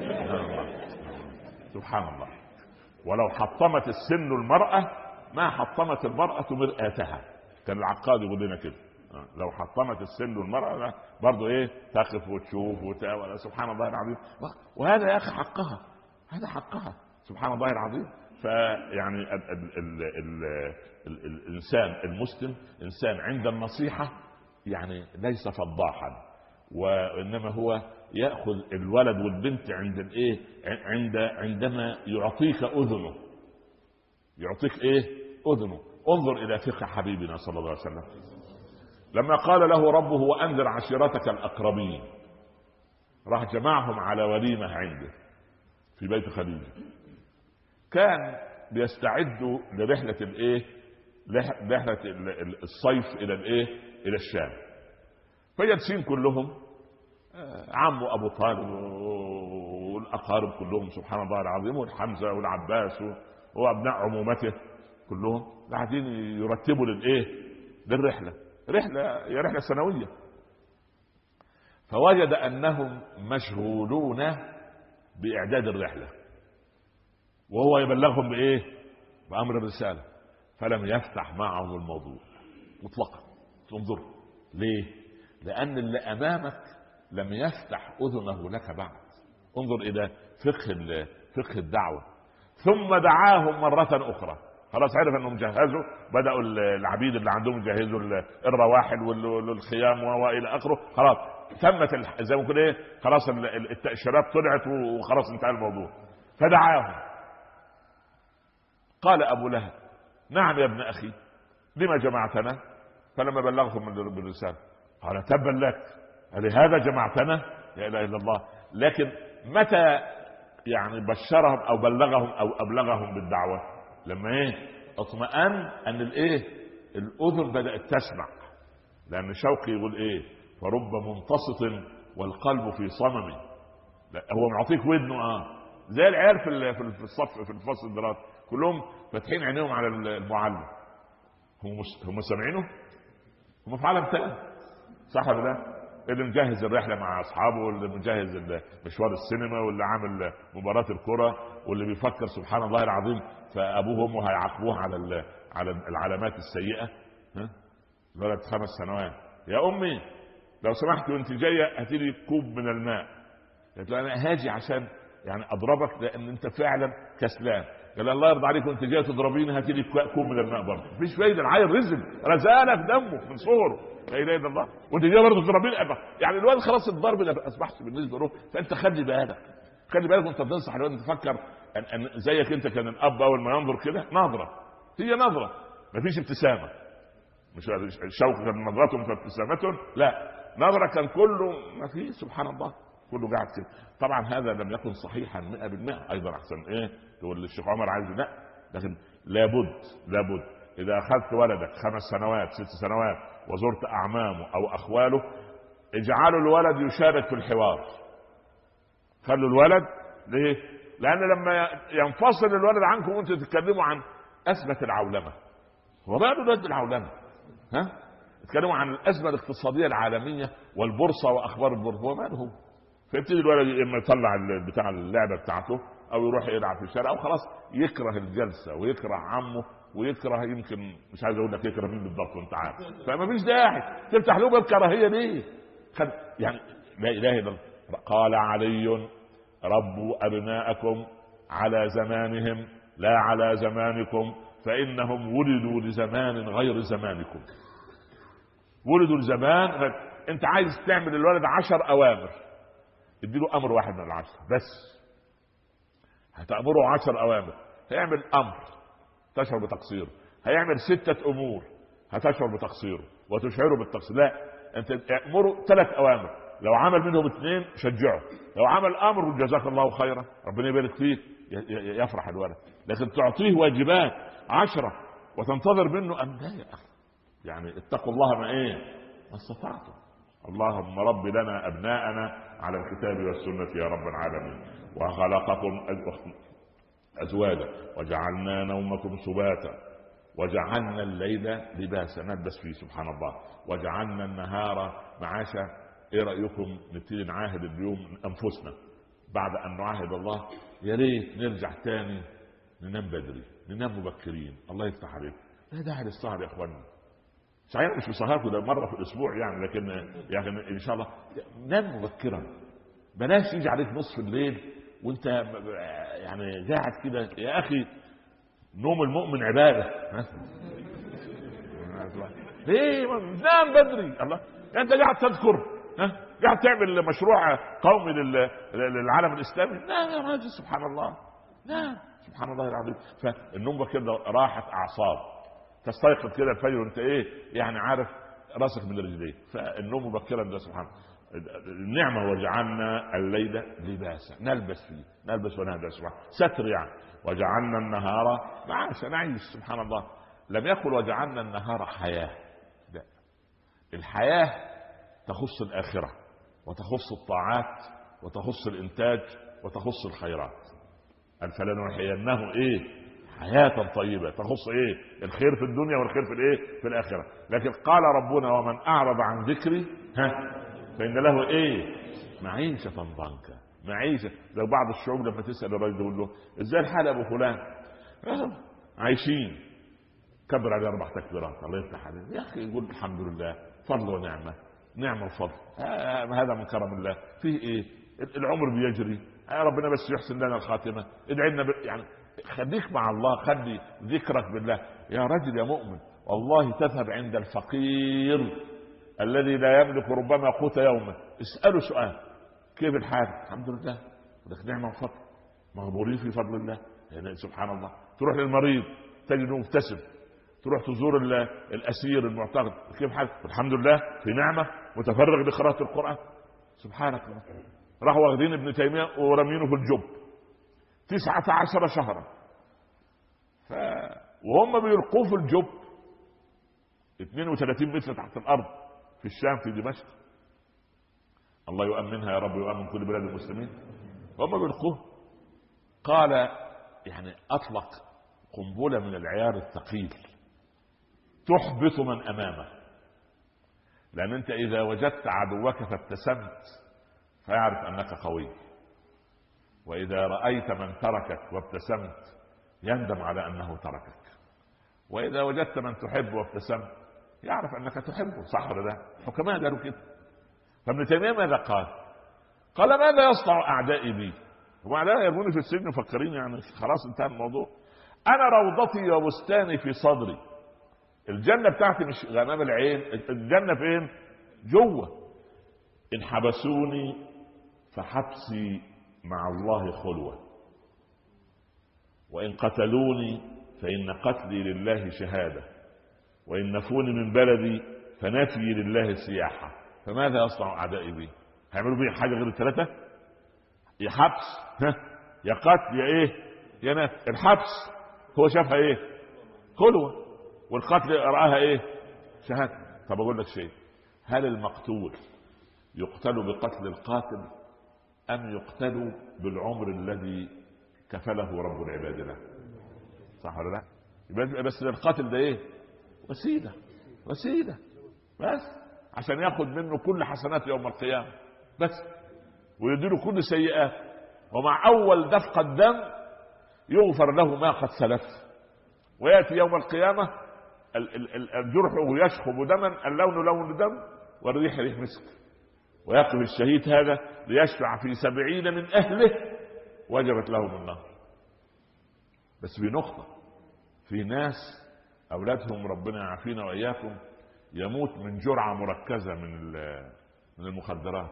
سبحان الله. ولو حطمت السن المرأة ما حطمت المرأة مرآتها، كان العقاد يقول لنا كده، لو حطمت السن المرأة برضو ايه تقف وتشوف وتأول سبحان الله العظيم. وهذا يا اخي حقها، هذا حقها سبحان الله العظيم. فيعني ال ال ال ال ال الانسان المسلم انسان عند النصيحة يعني ليس فضاحا، وانما هو يأخذ الولد والبنت عند الايه عند عندما يعطيك اذنه، يعطيك ايه اذنه. انظر الى فقه حبيبنا صلى الله عليه وسلم لما قال له ربه وانذر عشيرتك الاقربين، راح جمعهم على وليمة عنده في بيت خديجة. كان بيستعدوا لرحلة الايه رحلة الصيف الى الايه الى الشام، فيجلسين كلهم عمه ابو طالب والاقارب كلهم سبحان الله العظيم، والحمزة والعباس وابناء عمومته كلهم قاعدين يرتبوا للايه للرحلة. رحلة هي رحلة سنوية. فوجد انهم مشغولون باعداد الرحلة وهو يبلغهم بايه بامر الرسالة، فلم يفتح معهم الموضوع مطلقا. انظر ليه؟ لأن اللي أمامك لم يفتح أذنه لك بعد. انظر إلى فقه فقه الدعوة. ثم دعاهم مرة أخرى، خلاص عرف أنهم جهزوا، بدأوا العبيد اللي عندهم يجهزوا الرواحل والخيام وإلى آخره، خلاص تمت زي ما يقول إيه، خلاص التأشيرات طلعت وخلاص انتهى الموضوع. فدعاهم. قال أبو لهب: نعم يا ابن أخي، لما جمعتنا؟ فلما بلغهم بالرسالة قال: تبا لك، لهذا جمعتنا؟ لا إله إلا الله. لكن متى يعني بشرهم أو بلغهم أو أبلغهم بالدعوة؟ لما إيه؟ اطمئن أن الإيه؟ الأذن بدأت تسمع. لأن شوقي يقول إيه؟ فرب منتصت والقلب في صمم. هو معطيك ودنه اه زي العيال في في الصف في الفصل الدراسي كلهم فاتحين عينيهم على المعلم. هم هم سامعينه، هم في عالم تاني، صح ولا لا؟ اللي مجهز الرحله مع اصحابه، واللي مجهز مشوار السينما، واللي عامل مباراه الكره، واللي بيفكر سبحان الله العظيم فابوه وامه هيعاقبوه على على العلامات السيئه. ها ولد خمس سنوات: يا امي لو سمحت وانت جايه هاتي لي كوب من الماء. قالت له: انا هاجي عشان يعني اضربك لان انت فعلا كسلان. قال: الله يرضى عليك وانت جاي تضربيني هاتي لي كوب من الماء برضه. مفيش فايده، العيل رزق رزانه في دمه من صغره، لا اله الا الله، وانت جاي برضه تضربيني. يعني الواد خلاص الضرب ده اصبحت بالنسبه له. فانت خلي بالك، خلي بالك وانت بتنصح الواد، تفكر ان, أن زيك انت كان الاب اول ما ينظر كده نظره، هي نظره، مفيش ابتسامه. مش شوق كان نظرتهم فابتسامتهم، لا، نظره كان كله ما فيه، سبحان الله، كله قاعد كده. طبعا هذا لم يكن صحيحا مئة بالمئة. ايضا احسن ايه تقول للشيخ عمر عايز، لا، لكن لابد لابد اذا اخذت ولدك خمس سنوات ست سنوات وزرت اعمامه او اخواله، اجعلوا الولد يشارك في الحوار. خلوا الولد، ليه؟ لان لما ينفصل الولد عنكم وانتم تتكلموا عن ازمه العولمه، هو بقى الولد العولمه، ها تتكلموا عن الازمه الاقتصاديه العالميه والبورصه واخبار البورصه، هو ماله هو؟ فيبتدي الولد اما يطلع بتاع اللعبه بتاعته او يروح يلعب في الشارع، او خلاص يكره الجلسه ويكره عمه ويكره، يمكن مش عايز اقول لك يكره مين بالضبط وانت عارف، فما فيش داعي تفتح له باب كراهيه ليه؟ يعني لا اله الا الله. قال علي: ربوا ابناءكم على زمانهم لا على زمانكم، فانهم ولدوا لزمان غير زمانكم. ولدوا لزمان غير. انت عايز تعمل الولد عشر اوامر، اديله امر واحد من العشر بس، هتأمره عشر اوامر، هيعمل امر تشعر بتقصيره، هيعمل ستة امور هتشعر بتقصيره وتشعره بالتقصير. لا، انت امره ثلاث اوامر، لو عمل منهم اثنين شجعه، لو عمل امر جزاك الله خيرا ربنا يبارك فيك يفرح الولد. لكن تعطيه واجبات عشرة وتنتظر منه ان لا يا اخي، يعني اتقوا الله ما ايه ما استطعتم. اللهم رب لنا ابناءنا على الكتاب والسنه يا رب العالمين. وخلقكم ازواجا وجعلنا نومكم سباتا وجعلنا الليل لباسا، نلبس فيه سبحان الله، وجعلنا النهار معاشا. ايه رايكم نبتدي نعاهد اليوم انفسنا بعد ان نعاهد الله؟ يا ريت نرجع تاني ننام بدري، ننام مبكرين. الله يفتح عليك، لا داعي للسهر يا اخوانا. صحيح مش بسهركم ده مره في الاسبوع يعني، لكن يعني ان شاء الله نام مبكرا. بلاش يجي عليك نصف الليل وانت يعني قاعد كده. يا اخي نوم المؤمن عباده، ليه نام بدري؟ الله، انت قاعد تذكر، ها قاعد تعمل مشروع قومي للعالم الاسلامي؟ لا يا راجل سبحان الله، لا سبحان الله العظيم. فالنوم كده راحه اعصاب، تستيقظ كده الفجر وانت ايه يعني عارف راسك من رجليك. فالنوم مبكرا ده سبحان النعمه. وجعلنا الليل لباسا، نلبس فيه، نلبس ونهدى سبحان ستر يعني. وجعلنا النهار معاشا، نعيش سبحان الله. لم يقل وجعلنا النهار حياه، لا، الحياه تخص الاخره وتخص الطاعات وتخص الانتاج وتخص الخيرات. قال فلنحيينه ايه حياه طيبه، تخص ايه الخير في الدنيا والخير في الايه في الاخره. لكن قال ربنا: ومن اعرض عن ذكري ها فان له ايه معيشه ضنكا. معيشه، لو بعض الشعوب لما تسال الرجل يقول له ازاي الحال ابو فلان؟ آه. عايشين. كبر عليه اربع تكبيرات، الله يفتح عليه. يا اخي يقول الحمد لله، فضل ونعمه، نعمه وفضل. آه هذا من كرم الله. فيه ايه؟ العمر بيجري، آه ربنا بس يحسن لنا الخاتمه. ادعي لنا ب... يعني خليك مع الله، خلي ذكرك بالله. يا رجل يا مؤمن، والله تذهب عند الفقير الذي لا يملك ربما قوت يومه، اساله سؤال: كيف الحال؟ الحمد لله. لك نعمه وفضل، مغبورين في فضل الله. يعني سبحان الله. تروح للمريض تجده مبتسم، تروح تزور الاسير المعتقل، كيف حالك؟ الحمد لله في نعمه، متفرغ لقراءه القران. سبحانك الله. راحوا واخدين ابن تيميه ورمينه في الجب تسعة عشر شهرا، ف... وهم بيلقوه في الجب اثنين وثلاثين متر تحت الارض في الشام في دمشق. الله يؤمنها يا رب، ويؤمن كل بلاد المسلمين. هم بيلقوه، قال يعني اطلق قنبله من العيار الثقيل تحبط من امامه. لان انت اذا وجدت عدوك فابتسمت فيعرف انك قوي، واذا رايت من تركك وابتسمت يندم على انه تركك، واذا وجدت من تحب وابتسمت يعرف انك تحبه. صح ولا لا؟ حكماء قالوا كده. فابن تيميه ماذا قال؟ قال: ماذا يصنع اعدائي بي؟ هم اعدائي يرموني في السجن مفكرين يعني خلاص انتهى الموضوع. انا روضتي وبستاني في صدري. الجنه بتاعتي مش غمام العين، الجنه فين؟ جوه. ان حبسوني فحبسي مع الله خلوه، وان قتلوني فان قتلي لله شهاده، وان نفوني من بلدي فنفي لله سياحه. فماذا يصنع اعدائي بي؟ هيعملوا بي حاجه غير الثلاثه؟ يا حبس يا قتل يا ايه يا نفي. الحبس هو شافها ايه؟ خلوه، والقتل رآها ايه؟ شهاده. طب اقول لك شيء: هل المقتول يقتل بقتل القاتل ام يقتل بالعمر الذي كفله رب العباد له؟ صح ولا لا؟ بس القاتل ده ايه؟ وسيله، وسيله بس عشان ياخذ منه كل حسنات يوم القيامه بس، ويديله كل سيئات، ومع اول دفقه دم يغفر له ما قد سلف، وياتي يوم القيامه الجرح يشخب دما، اللون لون دم، والريح ريح مسك، ويقف الشهيد هذا ليشفع في سبعين من اهله وجبت لهم النار. بس في نقطه: في ناس اولادهم ربنا يعافينا واياكم يموت من جرعه مركزه من من المخدرات،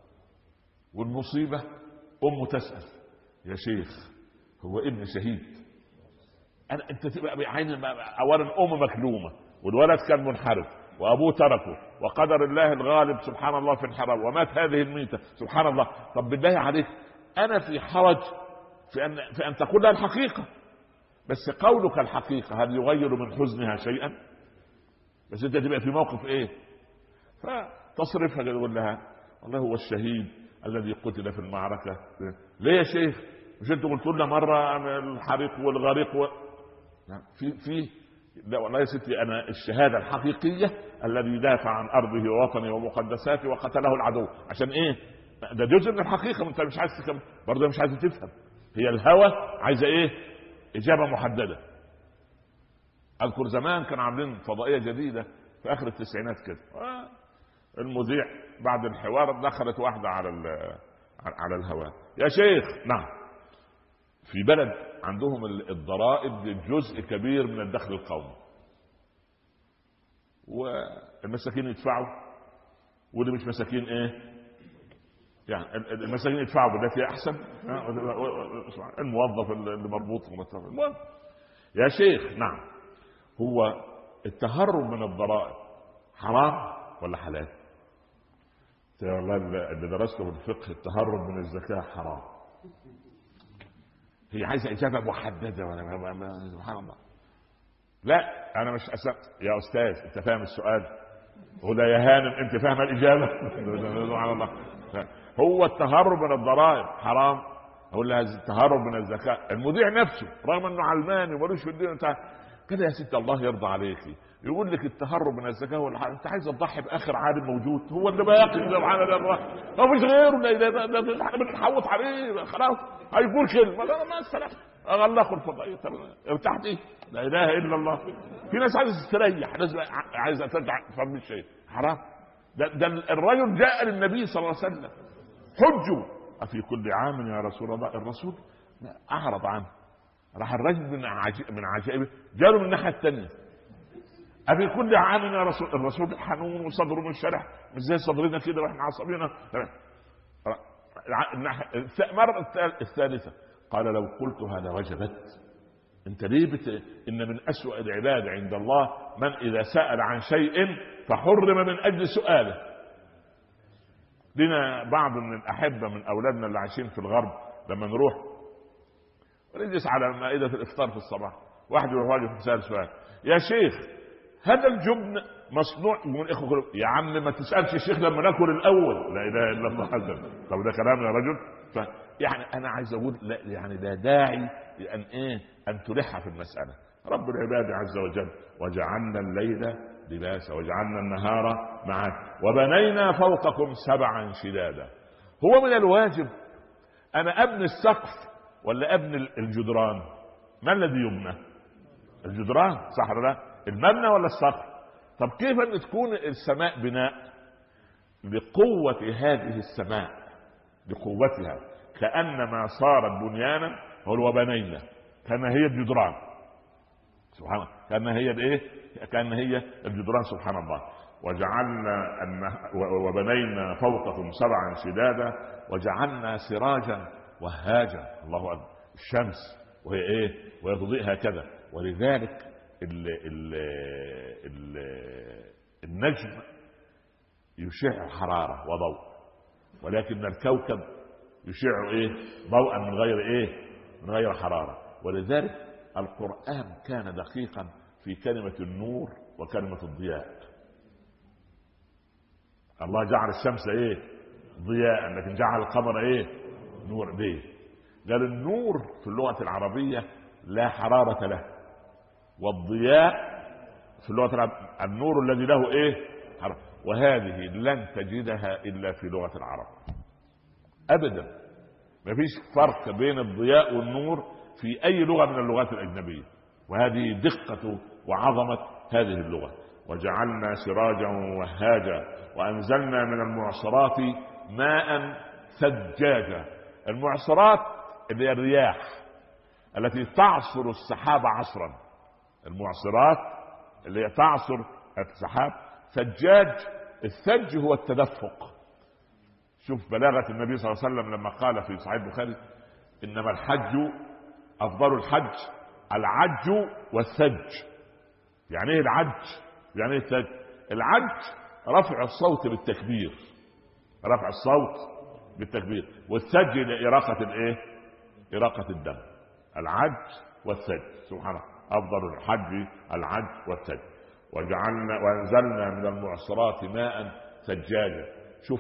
والمصيبه امه تسال: يا شيخ هو ابن شهيد؟ أنا انت تبقى بعين اولا ام مكلومه، والولد كان منحرف، وابوه تركه، وقدر الله الغالب سبحان الله في الحرام، ومات هذه الميته سبحان الله. طب بالله عليك، انا في حرج في ان في ان تقول لها الحقيقه، بس قولك الحقيقه هل يغير من حزنها شيئا؟ بس انت تبقى في موقف ايه؟ فتصرفها تقول لها: والله هو الشهيد الذي قتل في المعركه. ليه يا شيخ؟ مش انتوا قلتوا لنا مره الحريق والغريق و... في في لا والله يا ستي، انا الشهاده الحقيقيه الذي دافع عن ارضه ووطنه ومقدساته وقتله العدو. عشان ايه؟ ده جزء من الحقيقه. انت مش عايز تفهم برضه، مش عايز تفهم. هي الهوى عايزه ايه؟ اجابه محدده. اذكر زمان كانوا عاملين فضائيه جديده في اخر التسعينات كده، المذيع بعد الحوار دخلت واحده على على الهواء: يا شيخ، نعم، في بلد عندهم الضرائب جزء كبير من الدخل القومي، والمساكين يدفعوا، واللي مش مساكين ايه يعني المساكين يدفعوا بالتي احسن، الموظف اللي مربوط الموظف. يا شيخ، نعم، هو التهرب من الضرائب حرام ولا حلال؟ والله اللي درسته في الفقه التهرب من الزكاة حرام. هي عايزة إجابة محددة ولا سبحان الله. لا أنا مش أسأل يا أستاذ، أنت فاهم السؤال؟ هو ده يا هانم أنت فاهم الإجابة؟ سبحان الله. هو التهرب من الضرائب حرام، أقول لها التهرب من الزكاة. المذيع نفسه رغم أنه علماني ومالوش في الدين أنت كده يا ست الله يرضى عليكي يقول لك التهرب من الزكاه ولا حاجه. انت عايز تضحي باخر عالم موجود، هو اللي باقي سبحان الله، ما فيش غيره، ده بنحوط عليه خلاص هيقول كلمه لا ما السلام اغلقوا الفضائيه. ارتحت ايه؟ لا اله الا الله. في ناس عايزه تستريح، ناس عايزه ترجع تفهم الشيء حرام. ده, ده الرجل جاء للنبي صلى الله عليه وسلم حجوا أفي كل عام يا رسول الله. الرسول اعرض عنه. راح الرجل من عجائب من عجائبه جاله من الناحيه الثانيه أفي كل عام يا رسول. الرسول حنون وصدره منشرح مش زي صدرنا كده واحنا عصبينا. المرة الثالثة قال لو قلتها لوجبت. انت ليه بت... ان من أسوأ العباد عند الله من اذا سأل عن شيء فحرم من اجل سؤاله. لنا بعض من الاحبه من اولادنا اللي عايشين في الغرب لما نروح ونجلس على مائده الافطار في الصباح، واحد يروح واقف يسال سؤال: يا شيخ هذا الجبن مصنوع من اخوه؟ يا عم ما تسالش الشيخ لما ناكل الاول. لا اله الا الله. طب ده كلام يا رجل؟ ف يعني انا عايز اقول لا، يعني لا داعي لان ايه ان تلح في المساله. رب العباد عز وجل: وجعلنا الليل لباسا وجعلنا النهار معاشا وبنينا فوقكم سبعا شدادا. هو من الواجب انا ابني السقف ولا ابني الجدران؟ ما الذي يبنى؟ الجدران، صح ولا لا؟ المبنى ولا السقف؟ طب كيف ان تكون السماء بناء لقوة هذه السماء، لقوتها، كأنما صارت بنيانا هو وبنينا كما هي الجدران. سبحان الله، كأنها هي الايه؟ كأن هي الجدران. سبحان الله. وجعلنا وبنينا فوقكم سبعا شدادا وجعلنا سراجا وهاجا. الله اكبر. الشمس وهي ايه؟ وهي تضيء هكذا. ولذلك ال ال ال النجم يشع حرارة وضوء، ولكن الكوكب يشع ايه؟ ضوءا من غير ايه؟ من غير حرارة. ولذلك القرآن كان دقيقا في كلمة النور وكلمة الضياء. الله جعل الشمس ايه؟ ضياء، لكن جعل القمر ايه؟ نور. ليه؟ قال النور في اللغة العربية لا حرارة له، والضياء في اللغة العربية النور الذي له ايه؟ حرارة. وهذه لن تجدها الا في لغة العرب ابدا. ما فيش فرق بين الضياء والنور في اي لغة من اللغات الاجنبية. وهذه دقة وعظمة هذه اللغة. وجعلنا سراجا وهاجا وانزلنا من المعصرات ماء ثجاجا. المعصرات اللي هي الرياح التي تعصر السحاب عصرا. المعصرات اللي هي تعصر السحاب. ثجاج، الثلج هو التدفق. شوف بلاغة النبي صلى الله عليه وسلم لما قال في صحيح البخاري: انما الحج افضل الحج العج والثج. يعني ايه العج؟ يعني ايه الثج؟ العج رفع الصوت بالتكبير، رفع الصوت بالتكبير، والثج لإراقة الايه؟ إراقة الدم. العج والثج. سبحان الله. افضل الحج العج والثج. وجعلنا وانزلنا من المعصرات ماء ثجاجا. شوف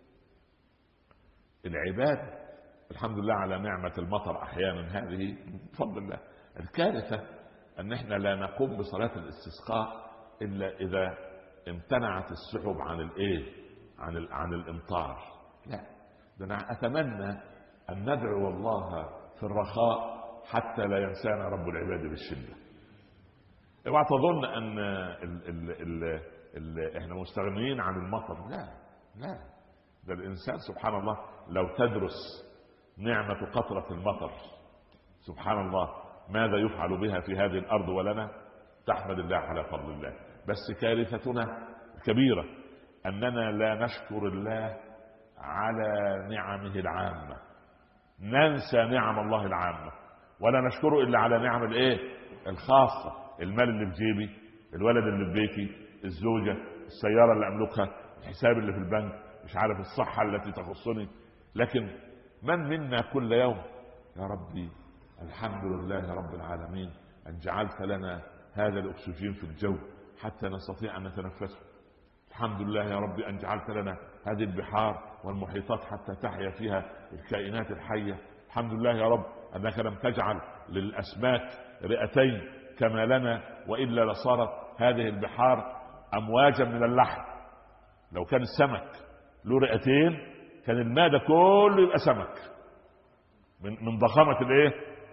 العباد، الحمد لله على نعمة المطر احيانا، هذه بفضل الله. الكارثة ان احنا لا نقوم بصلاة الاستسقاء الا اذا امتنعت السحب عن الايه؟ عن عن الامطار. لا، ده انا اتمنى ان ندعو الله في الرخاء حتى لا ينسانا رب العباد بالشدة. اوعى تظن ان ال ال ال ال احنا مستغنيين عن المطر. لا لا، ده الانسان سبحان الله لو تدرس نعمة قطرة المطر، سبحان الله ماذا يفعل بها في هذه الارض ولنا، تحمد الله على فضل الله. بس كارثتنا كبيرة اننا لا نشكر الله على نعمه العامة. ننسى نعم الله العامة ولا نشكره الا على نعم الايه؟ الخاصة. المال اللي في جيبي، الولد اللي في بيتي، الزوجة، السيارة اللي املكها، الحساب اللي في البنك، مش عارف الصحة التي تخصني. لكن من منا كل يوم: يا ربي الحمد لله رب العالمين ان جعلت لنا هذا الاكسجين في الجو حتى نستطيع ان نتنفسه. الحمد لله يا ربي ان جعلت لنا هذه البحار والمحيطات حتى تحيا فيها الكائنات الحية. الحمد لله يا رب انك لم تجعل للاسماك رئتين كما لنا، والا لصارت هذه البحار امواجا من اللحم. لو كان السمك له رئتين كان الماء ده كله يبقى سمك من من ضخامة الايه؟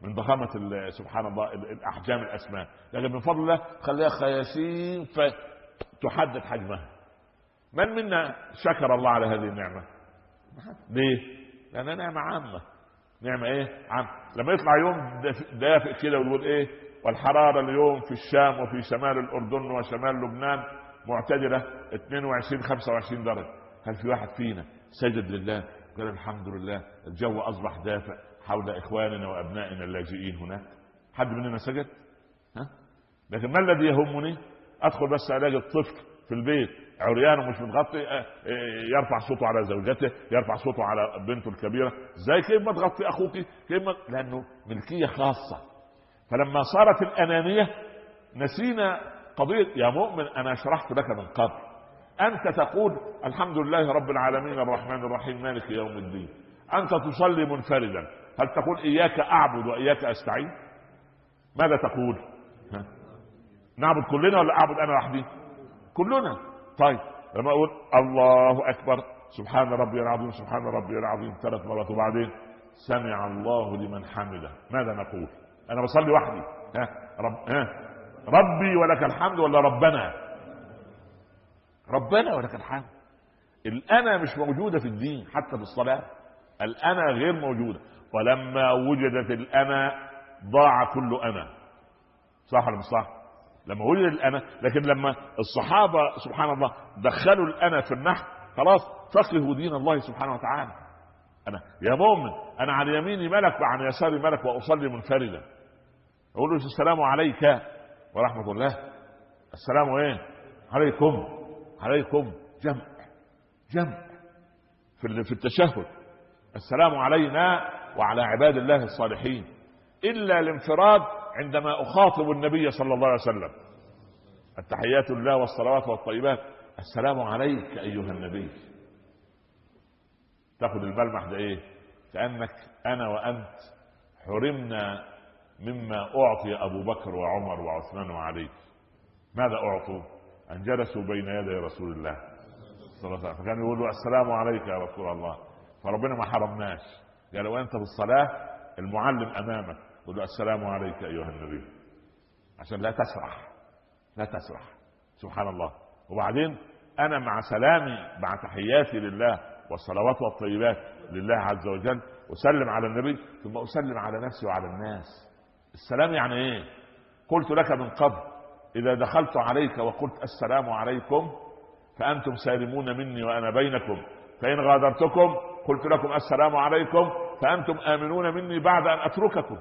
من ضخامة سبحان الله الأحجام الأسماء، لكن من فضل الله خليها خياشيم فتحدد حجمها. من منا شكر الله على هذه النعمة؟ ليه؟ لأنها نعمة عامة. نعمة ايه؟ عامة. لما يطلع يوم دافئ كده ويقول ايه؟ والحرارة اليوم في الشام وفي شمال الأردن وشمال لبنان معتدلة اثنين وعشرين خمسة وعشرين درجة، هل في واحد فينا سجد لله قال الحمد لله الجو أصبح دافئ حول إخواننا وأبنائنا اللاجئين هناك؟ حد مننا سجد؟ ها؟ لكن ما الذي يهمني؟ أدخل بس ألاقي الطفل في البيت عريان ومش متغطي يرفع صوته على زوجته، يرفع صوته على بنته الكبيرة. ازاي؟ كيف ما تغطي أخوك؟ كيف ما؟ لأنه ملكية خاصة. فلما صارت الأنانية نسينا قضية يا مؤمن أنا شرحت لك من قبل. أنت تقول الحمد لله رب العالمين الرحمن الرحيم مالك يوم الدين، أنت تصلي منفردا، هل تقول إياك أعبد وإياك أستعين؟ ماذا تقول؟ ها؟ نعبد كلنا ولا أعبد أنا وحدي؟ كلنا. طيب لما أقول الله أكبر سبحان ربي العظيم سبحان ربي العظيم ثلاث مرات وبعدين سمع الله لمن حمده، ماذا نقول؟ أنا بصلي وحدي، ها رب ها ربي ولك الحمد ولا ربنا؟ ربنا ولك الحمد. الأنا مش موجودة في الدين حتى في الصلاة، الأنا غير موجودة. ولما وجدت الأنا ضاع كل أنا، صح ولا مش صح؟ لما وجد الأنا. لكن لما الصحابة سبحان الله دخلوا الأنا في النحو خلاص فقهوا دين الله سبحانه وتعالى. أنا يا مؤمن أنا عن يميني ملك وعن يساري ملك وأصلي منفردا، أقول له السلام عليك ورحمة الله، السلام ايه؟ عليكم، عليكم جمع جمع في التشهد، السلام علينا وعلى عباد الله الصالحين، إلا الانفراد عندما أخاطب النبي صلى الله عليه وسلم التحيات لله والصلوات والطيبات السلام عليك أيها النبي. تأخذ الملمح ده إيه؟ كأنك أنا وأنت حرمنا مما أعطي أبو بكر وعمر وعثمان وعلي. ماذا أعطوا؟ أن جلسوا بين يدي رسول الله صلى الله عليه وسلم، فكان يقولوا السلام عليك يا رسول الله، فربنا ما حرمناش. قال وأنت في الصلاة المعلم أمامك قل السلام عليك أيها النبي، عشان لا تسرح لا تسرح. سبحان الله. وبعدين أنا مع سلامي مع تحياتي لله والصلوات والطيبات لله عز وجل أسلم على النبي ثم أسلم على نفسي وعلى الناس. السلام يعني إيه؟ قلت لك من قبل إذا دخلت عليك وقلت السلام عليكم فأنتم سالمون مني وأنا بينكم، فإن غادرتكم قلت لكم السلام عليكم فأنتم آمنون مني بعد أن أترككم.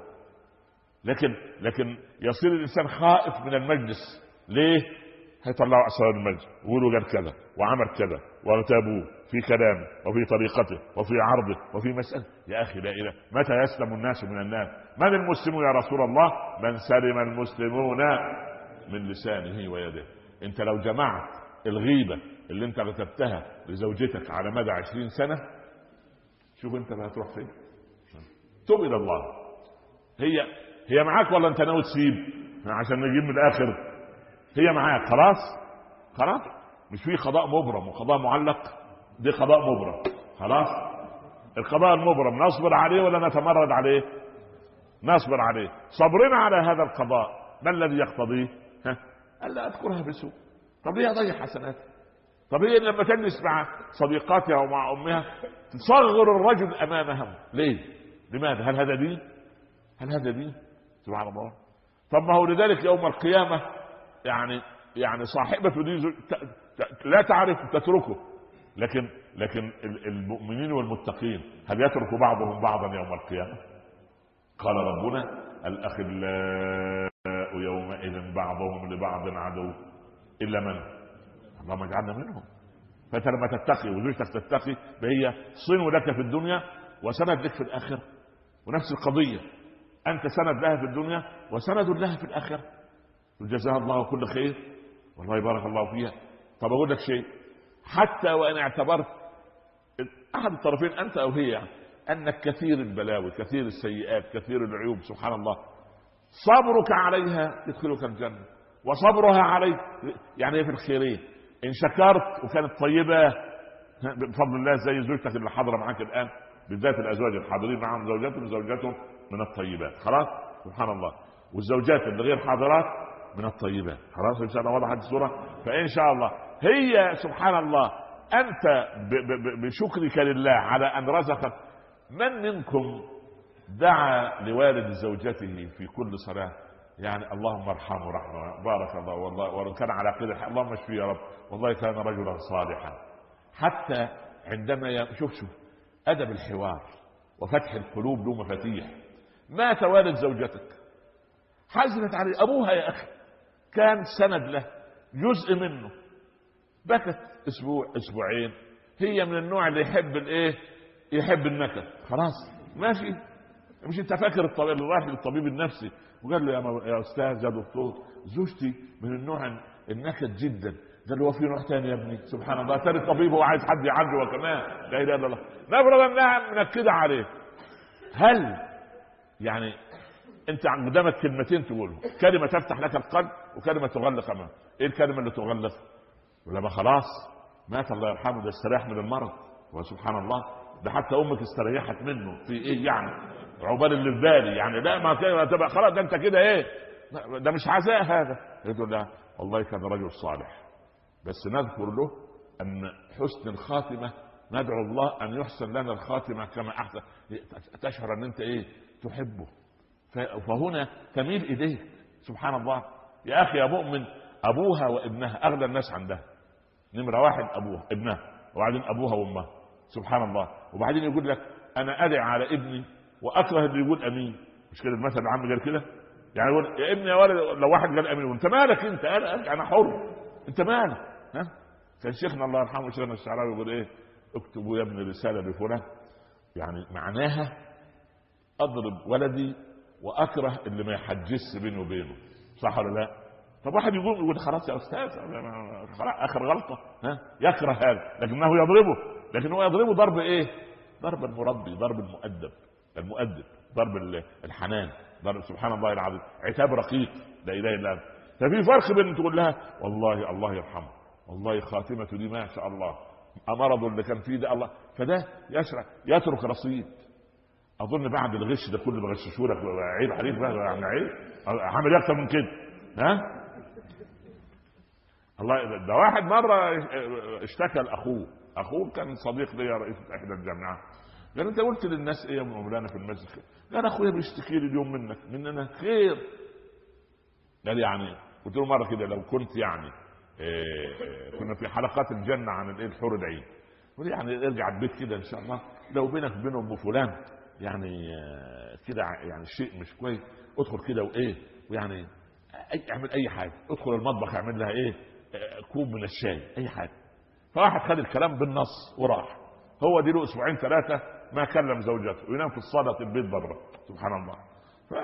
لكن لكن يصير الإنسان خائف من المجلس. ليه؟ هيطلعوا أسرار المجلس ويقولوا قال كذا وعمل كذا واغتابوه في كلامه وفي طريقته وفي عرضه وفي مسألة. يا أخي لا إله، متى يسلم الناس من الناس؟ من المسلمون يا رسول الله؟ من سلم المسلمون من لسانه ويده. انت لو جمعت الغيبة اللي انت غتبتها لزوجتك على مدى عشرين سنة شوف انت بقى تروح فين. توب الى الله. هي هي معاك ولا انت ناوي تسيب؟ عشان نجيب من الاخر هي معاك خلاص خلاص. مش في قضاء مبرم وقضاء معلق؟ دي قضاء مبرم خلاص. القضاء المبرم نصبر عليه ولا نتمرد عليه؟ نصبر عليه. صبرنا على هذا القضاء ما الذي يقتضيه؟ ها؟ ألا أذكرها بسوء. طب ليه أضيع حسناتي؟ طب هي لما تجلس مع صديقاتها ومع أمها تصغر الرجل أمامهم ليه؟ لماذا؟ هل هذا دين؟ هل هذا دين؟ سبحان الله. طب ما هو لذلك يوم القيامة يعني يعني صاحبة دين لا تعرف تتركه، لكن لكن المؤمنين والمتقين هل يترك بعضهم بعضا يوم القيامة؟ قال ربنا الأخلاء يومئذ بعضهم لبعض عدو إلا من اللهم اجعلنا منهم. فأنت لما تتقي وزوجتك تتقي فهي صنو لك في الدنيا وسند لك في الآخرة. ونفس القضية أنت سند لها في الدنيا وسند لها في الآخرة. وجزاها الله كل خير والله بارك الله فيها. طب أقول لك شيء، حتى وإن اعتبرت أحد الطرفين أنت أو هي أنك كثير البلاوي كثير السيئات كثير العيوب سبحان الله، صبرك عليها يدخلك الجنة وصبرها عليك يعني في الخيرين. إن شكرت وكانت طيبة بفضل الله زي زوجتك اللي حاضرة معاك الآن، بالذات الأزواج الحاضرين معهم زوجاتهم زوجاتهم من الطيبات. خلاص سبحان الله. والزوجات اللي غير حاضرات من الطيبات. خلاص ان شاء الله وضحت الصوره. فان شاء الله هي سبحان الله انت بشكرك لله على ان رزقك. من منكم دعا لوالد زوجته في كل صلاه يعني اللهم ارحمه رحمه بارك الله والله وكان على قدر اللهم اشفيه يا رب والله كان رجلا صالحا. حتى عندما شوف شوف ادب الحوار وفتح القلوب له مفاتيح. مات والد زوجتك حزنت عليه ابوها يا اخي كان سند له جزء منه بكت اسبوع اسبوعين. هي من النوع اللي يحب الايه يحب النكد. خلاص ماشي. مش انت فاكر الطبيب اللي راح للطبيب النفسي وقال له يا, م... يا استاذ يا دكتور زوجتي من النوع النكد جدا. قال له هو في نوع ثاني يا ابني سبحان الله تاني الطبيب هو عايز حد يعالجه وكمان لا اله الا الله. نفرض انها منكده عليه. هل يعني انت قدامك كلمتين تقولهم كلمه تفتح لك القلب وكلمه تغلق امامك. ايه الكلمه اللي تغلق؟ ولما خلاص مات الله يرحمه ده استريح من المرض. وسبحان الله ده حتى امك استريحت منه في ايه يعني عقبال اللي في بالي يعني لا ما كده تبقى خلاص ده انت كده ايه ده مش عزاء هذا. يقول لا والله كان رجل صالح. بس نذكر له ان حسن الخاتمه ندعو الله ان يحسن لنا الخاتمه كما احسن. تشعر ان انت ايه تحبه فهنا تميل اليه. سبحان الله يا اخي يا مؤمن ابوها وابنها اغلى الناس عندها. نمره واحد ابوها ابنها وبعدين ابوها وامها. سبحان الله. وبعدين يقول لك انا ادعي على ابني واكره اللي يقول امين. مش كده المثل العام قال كده يعني يقول يا ابني يا ولد لو واحد قال امين وانت مالك انت انا انا حر انت مالك ها. كان شيخنا الله يرحمه شيخنا الشعراوي يقول ايه اكتبوا يا ابني رساله لفلان يعني معناها اضرب ولدي واكره اللي ما يحجز بينه وبينه. صح ولا لا؟ طب واحد يقول يقول خلاص يا استاذ خلاص اخر غلطه ها يكره هذا لكنه يضربه. لكن هو يضربه ضرب ايه؟ ضرب المربي ضرب المؤدب المؤدب ضرب الحنان ضرب سبحان الله العظيم عتاب رقيق لا اله الا الله. ففي فرق بين تقول لها والله الله يرحمه والله خاتمته دي ما شاء الله امرض اللي كان فيه ده الله فده يشرع يترك رصيد. اظن بعد الغش ده كله بغششوا لك عيب عليك بقى يعني عيب عامل اكتر من كده ها. الله ده واحد مره اشتكى لاخوه اخوه كان صديق لي رئيس احدى الجامعات قال انت قلت للناس ايه يا مولانا في المسجد؟ قال اخويا بيشتكي لي اليوم منك مننا خير. قال يعني قلت له مره كده لو كنت يعني إيه كنا في حلقات الجنه عن الايه الحور العين قلت يعني ارجع البيت كده ان شاء الله لو بينك وبين ام فلان يعني كده يعني شيء مش كويس ادخل كده وايه ويعني اعمل اي حاجه ادخل المطبخ اعمل لها ايه كوب من الشاي اي حاجه. فواحد خد الكلام بالنص وراح. هو دي له اسبوعين ثلاثه ما كلم زوجته وينام في الصاله البيت بره. سبحان الله. ف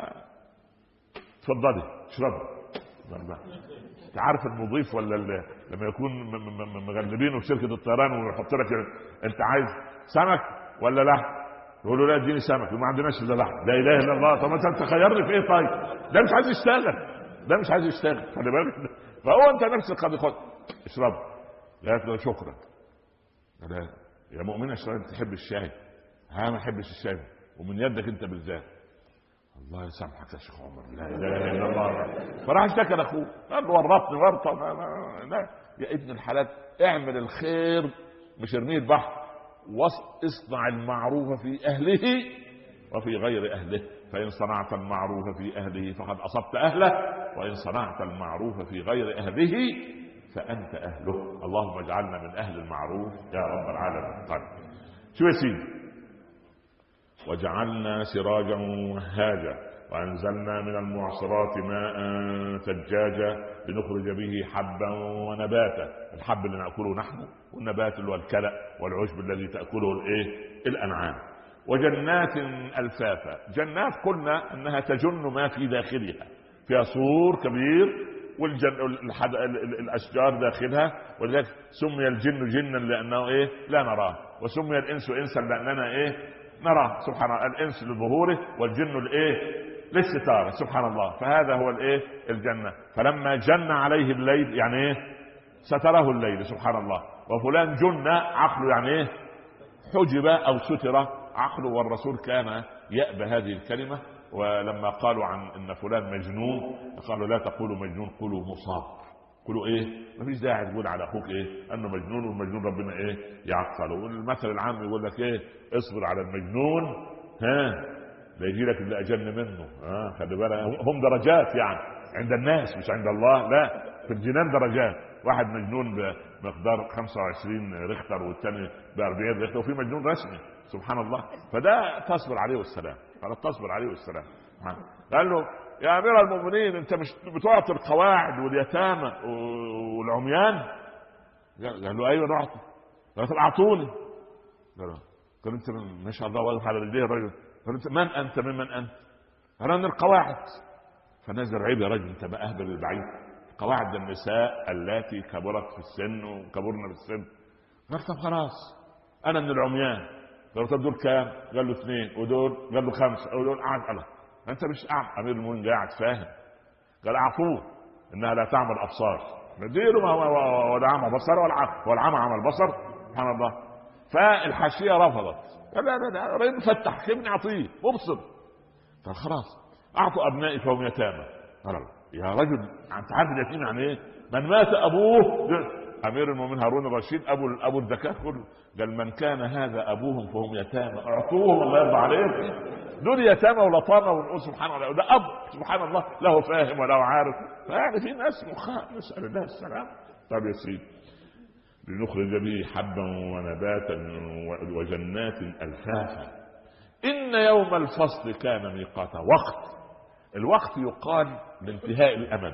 اتفضلي اشربي. انت عارف المضيف ولا اللي لما يكون مغلبينه في شركه الطيران ويحط لك انت عايز سمك ولا لحم يقول له لا اديني سمك وما عندناش الا لحم. لا اله الا الله. طب انت تخيرني في ايه طيب؟ ده مش عايز يشتغل ده مش عايز يشتغل خلي بالك. فهو انت نفسك قد خد اشرب قالت له شكرا. لا يا مؤمنه اشرب تحب الشاي ها ما احبش الشاي ومن يدك انت بالذات. الله يسامحك يا شيخ عمر لا اله الا الله. فراح اشتكى لاخوه قال له ورطني ورطه لا يا ابن الحلال اعمل الخير مش ارميه البحر واصنع المعروف في اهله وفي غير اهله فان صنعت المعروف في اهله فقد اصبت اهله وان صنعت المعروف في غير اهله فانت اهله. اللهم اجعلنا من اهل المعروف يا رب العالمين. طيب شو يا سيدي وجعلنا سراجا وهاجا وانزلنا من المعصرات ماء ثجاجا لنخرج به حبا ونباتا. الحب اللي ناكله نحن والنبات اللي هو الكلأ والعشب الذي تاكله الايه الانعام. وجنات الفافا. جنات قلنا انها تجن ما في داخلها فيها سور كبير والاشجار داخلها ولذلك سمي الجن جنا لانه ايه لا نراه وسمي الانس انسا لاننا ايه نراه. سبحان الله. الانس لظهوره والجن الايه للستاره. سبحان الله. فهذا هو الايه الجنه. فلما جن عليه الليل يعني ايه ستره الليل. سبحان الله. وفلان جن عقله يعني ايه حجب او ستر عقله. والرسول كان يأبى هذه الكلمه ولما قالوا عن ان فلان مجنون قالوا لا تقولوا مجنون، قولوا مصاب. قولوا ايه؟ مفيش داعي تقول على اخوك ايه انه مجنون، والمجنون ربنا ايه يعقله. والمثل العام يقول لك ايه؟ اصبر على المجنون ها لا يجي لك اللي اجن منه. اه خلي بالك، هم درجات يعني عند الناس مش عند الله. لا، في الجنان درجات. واحد مجنون بمقدار خمسة وعشرين ريختر والثاني ب أربعين ريختر، وفي مجنون رسمي سبحان الله. فده تصبر عليه والسلام، قال تصبر عليه والسلام. قال له يا امير المؤمنين انت مش بتعطي القواعد واليتامى والعميان؟ قال له ايوه نعطي. قال له اعطوني. قال انت ما شاء الله واقف على رجليه الرجل. قال انت من انت ممن انت؟ قال انا القواعد. فنزل عيب يا رجل، انت بقى اهبل البعيد. قواعد النساء اللاتي كبرت في السن وكبرنا في السن. قال طب خلاص انا من العميان. قال طب دول كام؟ قال له اثنين. ودول؟ قال له خمسه. ودول قعد قال انت مش اعمى. امير المؤمنين قاعد فاهم. قال اعفوه انها لا تعمل ابصار. نديله ما هو ولا عمى بصر ولا عمى، هو العمى عمى البصر سبحان الله. فالحاشيه رفضت. قال لا لا لا راجل فتح كيف نعطيه مبصر. قال خلاص اعطوا ابنائي فهم يتامى. قال يا رجل انت عارف اليتيم يعني ايه؟ من مات ابوه. امير المؤمنين هارون الرشيد ابو ابو الزكاه كله قال من كان هذا ابوهم فهم يتامى اعطوهم الله يرضى عليهم. دول يتامى ولطامه ونقول سبحان الله، ده اب سبحان الله له فاهم وله عارف. يعني في ناس مخاء نسال الله السلام. طب يا سيدي لنخرج به حبا ونباتا وجنات الفافا ان يوم الفصل كان ميقاتا. وقت الوقت يقال لانتهاء الامد،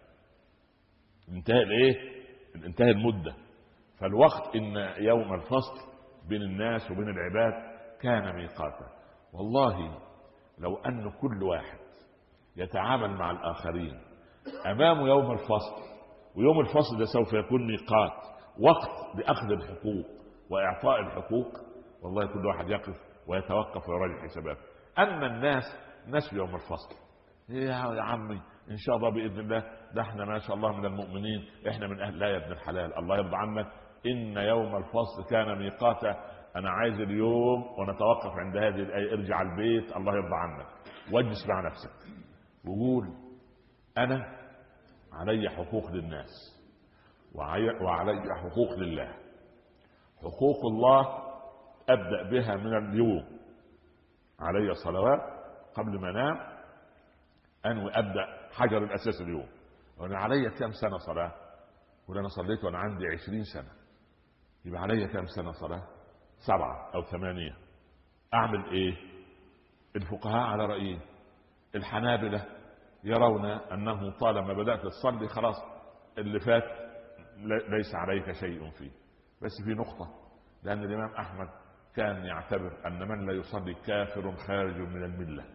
انتهاء الايه؟ انتهى المده. فالوقت ان يوم الفصل بين الناس وبين العباد كان ميقاتا. والله لو ان كل واحد يتعامل مع الاخرين امام يوم الفصل، ويوم الفصل ده سوف يكون ميقات، وقت لاخذ الحقوق واعطاء الحقوق، والله كل واحد يقف ويتوقف ويراجع حساباته. اما الناس نسوا يوم الفصل. يا عمي ان شاء الله باذن الله ده احنا ما شاء الله من المؤمنين، احنا من اهل. لا يا ابن الحلال الله يرضى عنك، ان يوم الفصل كان ميقاتا. انا عايز اليوم ونتوقف عند هذه الايه. ارجع البيت الله يرضى عنك واجلس مع نفسك وقول انا علي حقوق للناس وعلي حقوق لله. حقوق الله ابدا بها من اليوم. علي صلوات قبل ما انام انوي ابدا حجر الاساس اليوم. وانا علي كم سنه صلاه؟ ولا انا صليت وانا عندي عشرين سنه، يبقى علي كم سنه صلاه؟ سبعه او ثمانيه. اعمل ايه؟ الفقهاء على رايين. الحنابلة يرون انه طالما بدات تصلي خلاص اللي فات ليس عليك شيء فيه. بس في نقطه، لان الامام احمد كان يعتبر ان من لا يصلي كافر خارج من المله.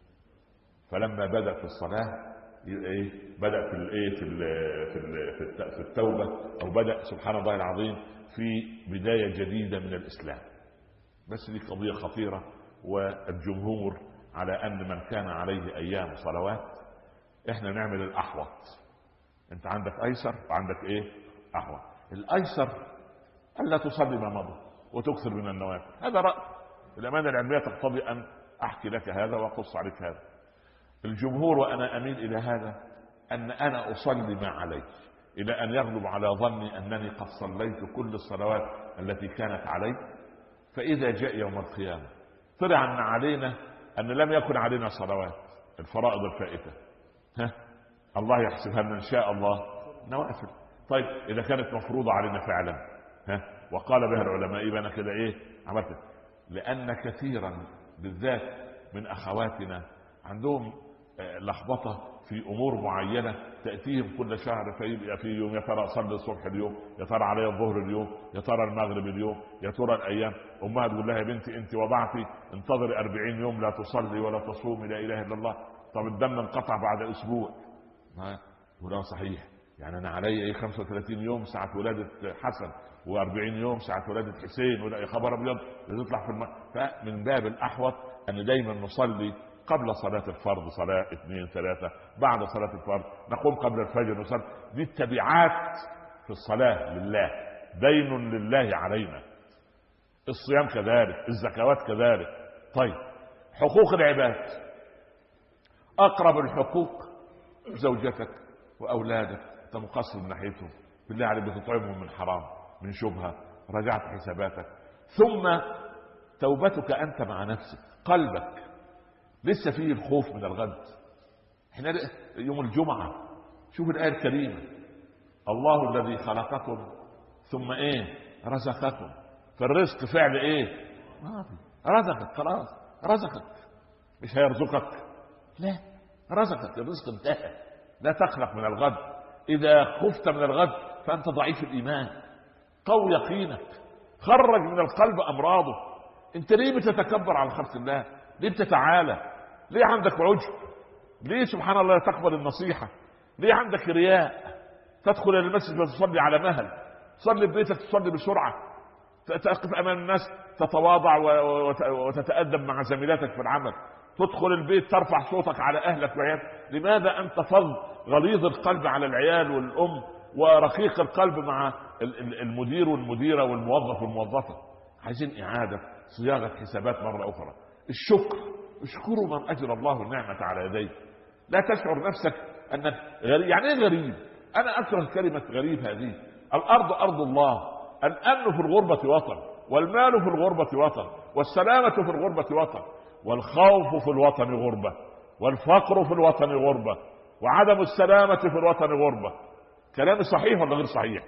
فلما بدا في الصلاه ايه؟ بدا في الايه في ال في ال في التوبه، او بدا سبحان الله العظيم في بدايه جديده من الاسلام. بس دي قضيه خطيره، والجمهور على ان من كان عليه ايام صلوات احنا نعمل الاحوط. انت عندك ايسر وعندك ايه؟ احوط. الايسر الا تصلي ما مضى وتكثر من النوافل. هذا راي الامانه العلميه تقتضي ان احكي لك هذا واقص عليك هذا. الجمهور وانا اميل الى هذا ان انا اصلي ما علي، الى ان يغلب على ظني انني قد صليت كل الصلوات التي كانت علي. فاذا جاء يوم القيامه طلع ان علينا ان لم يكن علينا صلوات الفرائض الفائته، ها الله يحسبها لنا ان شاء الله نوافل. طيب اذا كانت مفروضه علينا فعلا، ها وقال بها العلماء يبقى انا كده ايه عملت؟ لان كثيرا بالذات من اخواتنا عندهم لخبطه في امور معينه تاتيهم كل شهر، فيبقى في يوم يا ترى اصلي الصبح اليوم، يا ترى علي الظهر اليوم، يا ترى المغرب اليوم، يا ترى الايام. امها تقول لها يا بنتي انت وضعتي انتظري أربعين يوم لا تصلي ولا تصومي لا اله الا الله. طب الدم انقطع بعد اسبوع. ما ولا صحيح، يعني انا علي ايه خمسة وثلاثين يوم ساعه ولاده حسن، وأربعين يوم ساعه ولاده حسين، ولا خبر ابيض تطلع في الم... فمن باب الاحوط ان دايما نصلي قبل صلاة الفرض صلاة اثنين ثلاثة، بعد صلاة الفرض نقوم قبل الفجر نصلي. دي التبعات في الصلاة لله، دين لله علينا. الصيام كذلك، الزكوات كذلك. طيب حقوق العباد اقرب الحقوق زوجتك واولادك، انت مقصر من ناحيتهم، بالله عليك بتطعمهم من حرام من شبهه، راجعت حساباتك. ثم توبتك انت مع نفسك، قلبك لسه فيه الخوف من الغد. احنا يوم الجمعه شوف الايه الكريمه، الله الذي خلقكم ثم ايه رزقكم. فالرزق فعل ايه؟ ماضي. رزقك خلاص، رزقك مش هيرزقك، لا رزقك، الرزق انتهى. لا تقلق من الغد، اذا خفت من الغد فانت ضعيف الايمان. قوي يقينك، خرج من القلب امراضه. انت ليه بتتكبر على خلق الله؟ ليه بتتعالى؟ ليه عندك عجب؟ ليه سبحان الله تقبل النصيحه؟ ليه عندك رياء؟ تدخل الى المسجد وتصلي على مهل، تصلي في بيتك تصلي بسرعه، تقف امام الناس تتواضع وتتأدب مع زميلاتك في العمل، تدخل البيت ترفع صوتك على اهلك وعيالك. لماذا انت فظ غليظ القلب على العيال والام، ورقيق القلب مع المدير والمديره والموظف والموظفه؟ عايزين اعاده صياغه حسابات مره اخرى. الشكر، اشكروا من اجر الله النعمه على يديك. لا تشعر نفسك انك غريب. يعني ايه غريب؟ انا اكره كلمه غريب هذه. الارض ارض الله، الامن في الغربه وطن، والمال في الغربه وطن، والسلامه في الغربه وطن، والخوف في الوطن غربه، والفقر في الوطن غربه، وعدم السلامه في الوطن غربه. كلامي صحيح ولا غير صحيح؟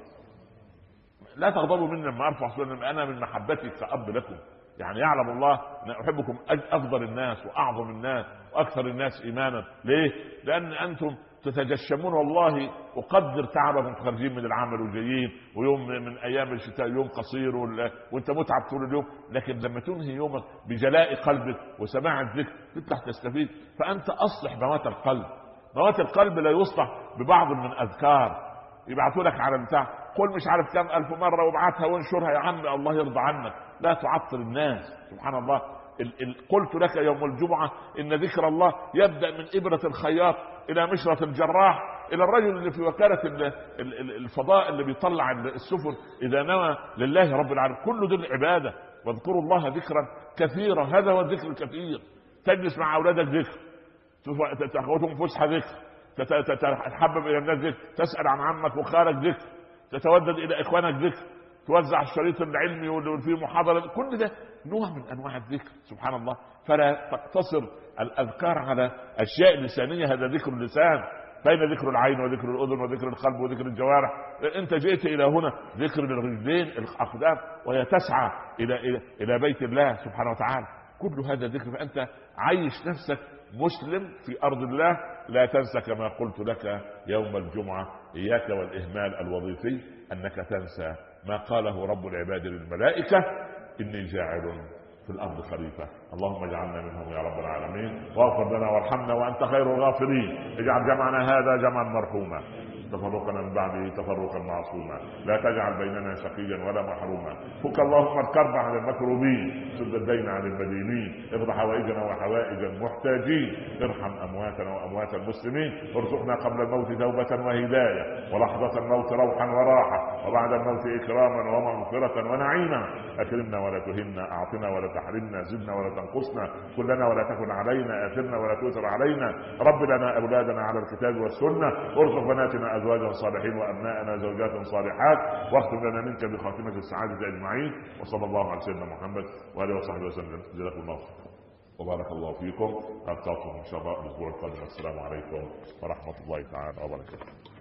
لا تغضبوا مني لما ارفع صوتي، انا من محبتي كأب لكم. يعني يعلم الله ان احبكم افضل الناس واعظم الناس واكثر الناس ايمانا. ليه؟ لان انتم تتجشمون، والله اقدر تعبكم خارجين من العمل وجايين، ويوم من ايام الشتاء يوم قصير وانت متعب طول اليوم، لكن لما تنهي يومك بجلاء قلبك وسماع الذكر تطلع تستفيد. فانت اصلح موات القلب. موات القلب لا يصلح ببعض من اذكار يبعثوا لك على البتاع، قل مش عارف كم الف مره وابعتها وانشرها يا عم الله يرضى عنك. لا تعطل الناس. سبحان الله، ال- ال- قلت لك يوم الجمعه ان ذكر الله يبدا من ابره الخياط الى مشرة الجراح الى الرجل اللي في وكاله ال- ال- ال- الفضاء اللي بيطلع السفن اذا نوى لله رب العالمين. كل دول عباده. واذكروا الله ذكرا كثيرا، هذا هو الذكر الكثير. تجلس مع اولادك ذكر، تاخذهم فسحه ذكر، تحبب الى الناس ذكر، تسال عن عمك وخالك ذكر، تتودد الى اخوانك ذكر، توزع الشريط العلمي واللي فيه محاضره. كل ده نوع من انواع الذكر. سبحان الله. فلا تقتصر الاذكار على اشياء لسانيه، هذا ذكر اللسان. بين ذكر العين وذكر الاذن وذكر القلب وذكر الجوارح. انت جئت الى هنا ذكر للرجلين الاقدام، وهي تسعى الى الى الى بيت الله سبحانه وتعالى. كل هذا ذكر. فانت عايش نفسك مسلم في ارض الله. لا تنسى كما قلت لك يوم الجمعه اياك والاهمال الوظيفي، انك تنسى ما قاله رب العباد للملائكه: اني جاعل في الارض خليفه. اللهم اجعلنا منهم يا رب العالمين، واغفر لنا وارحمنا وانت خير الغافرين. اجعل جمعنا هذا جمعا مرحوما، تفرقنا من بعده تفرقا معصوما. لا تجعل بيننا شقيا ولا محروما. فك اللهم الكرب عن المكروبين، سد الدين عن المدينين، اقض حوائجنا وحوائج المحتاجين، ارحم امواتنا واموات المسلمين. ارزقنا قبل الموت توبه وهدايه، ولحظه الموت روحا وراحه، وبعد الموت اكراما ومغفره ونعيما. اكرمنا ولا تهنا، اعطنا ولا تحرمنا، زدنا ولا تنقصنا، كلنا ولا تكن علينا، اثرنا ولا تؤثر علينا. رب لنا اولادنا على الكتاب والسنه، ارزق بناتنا ازواجا صالحين وابناءنا زوجات صالحات، واختم لنا منك بخاتمه السعاده اجمعين. وصلى الله على سيدنا محمد واله وصحبه وسلم. جزاكم الله خيرا وبارك الله فيكم. القاكم ان شاء الله الاسبوع القادم. السلام عليكم ورحمه الله تعالى وبركاته.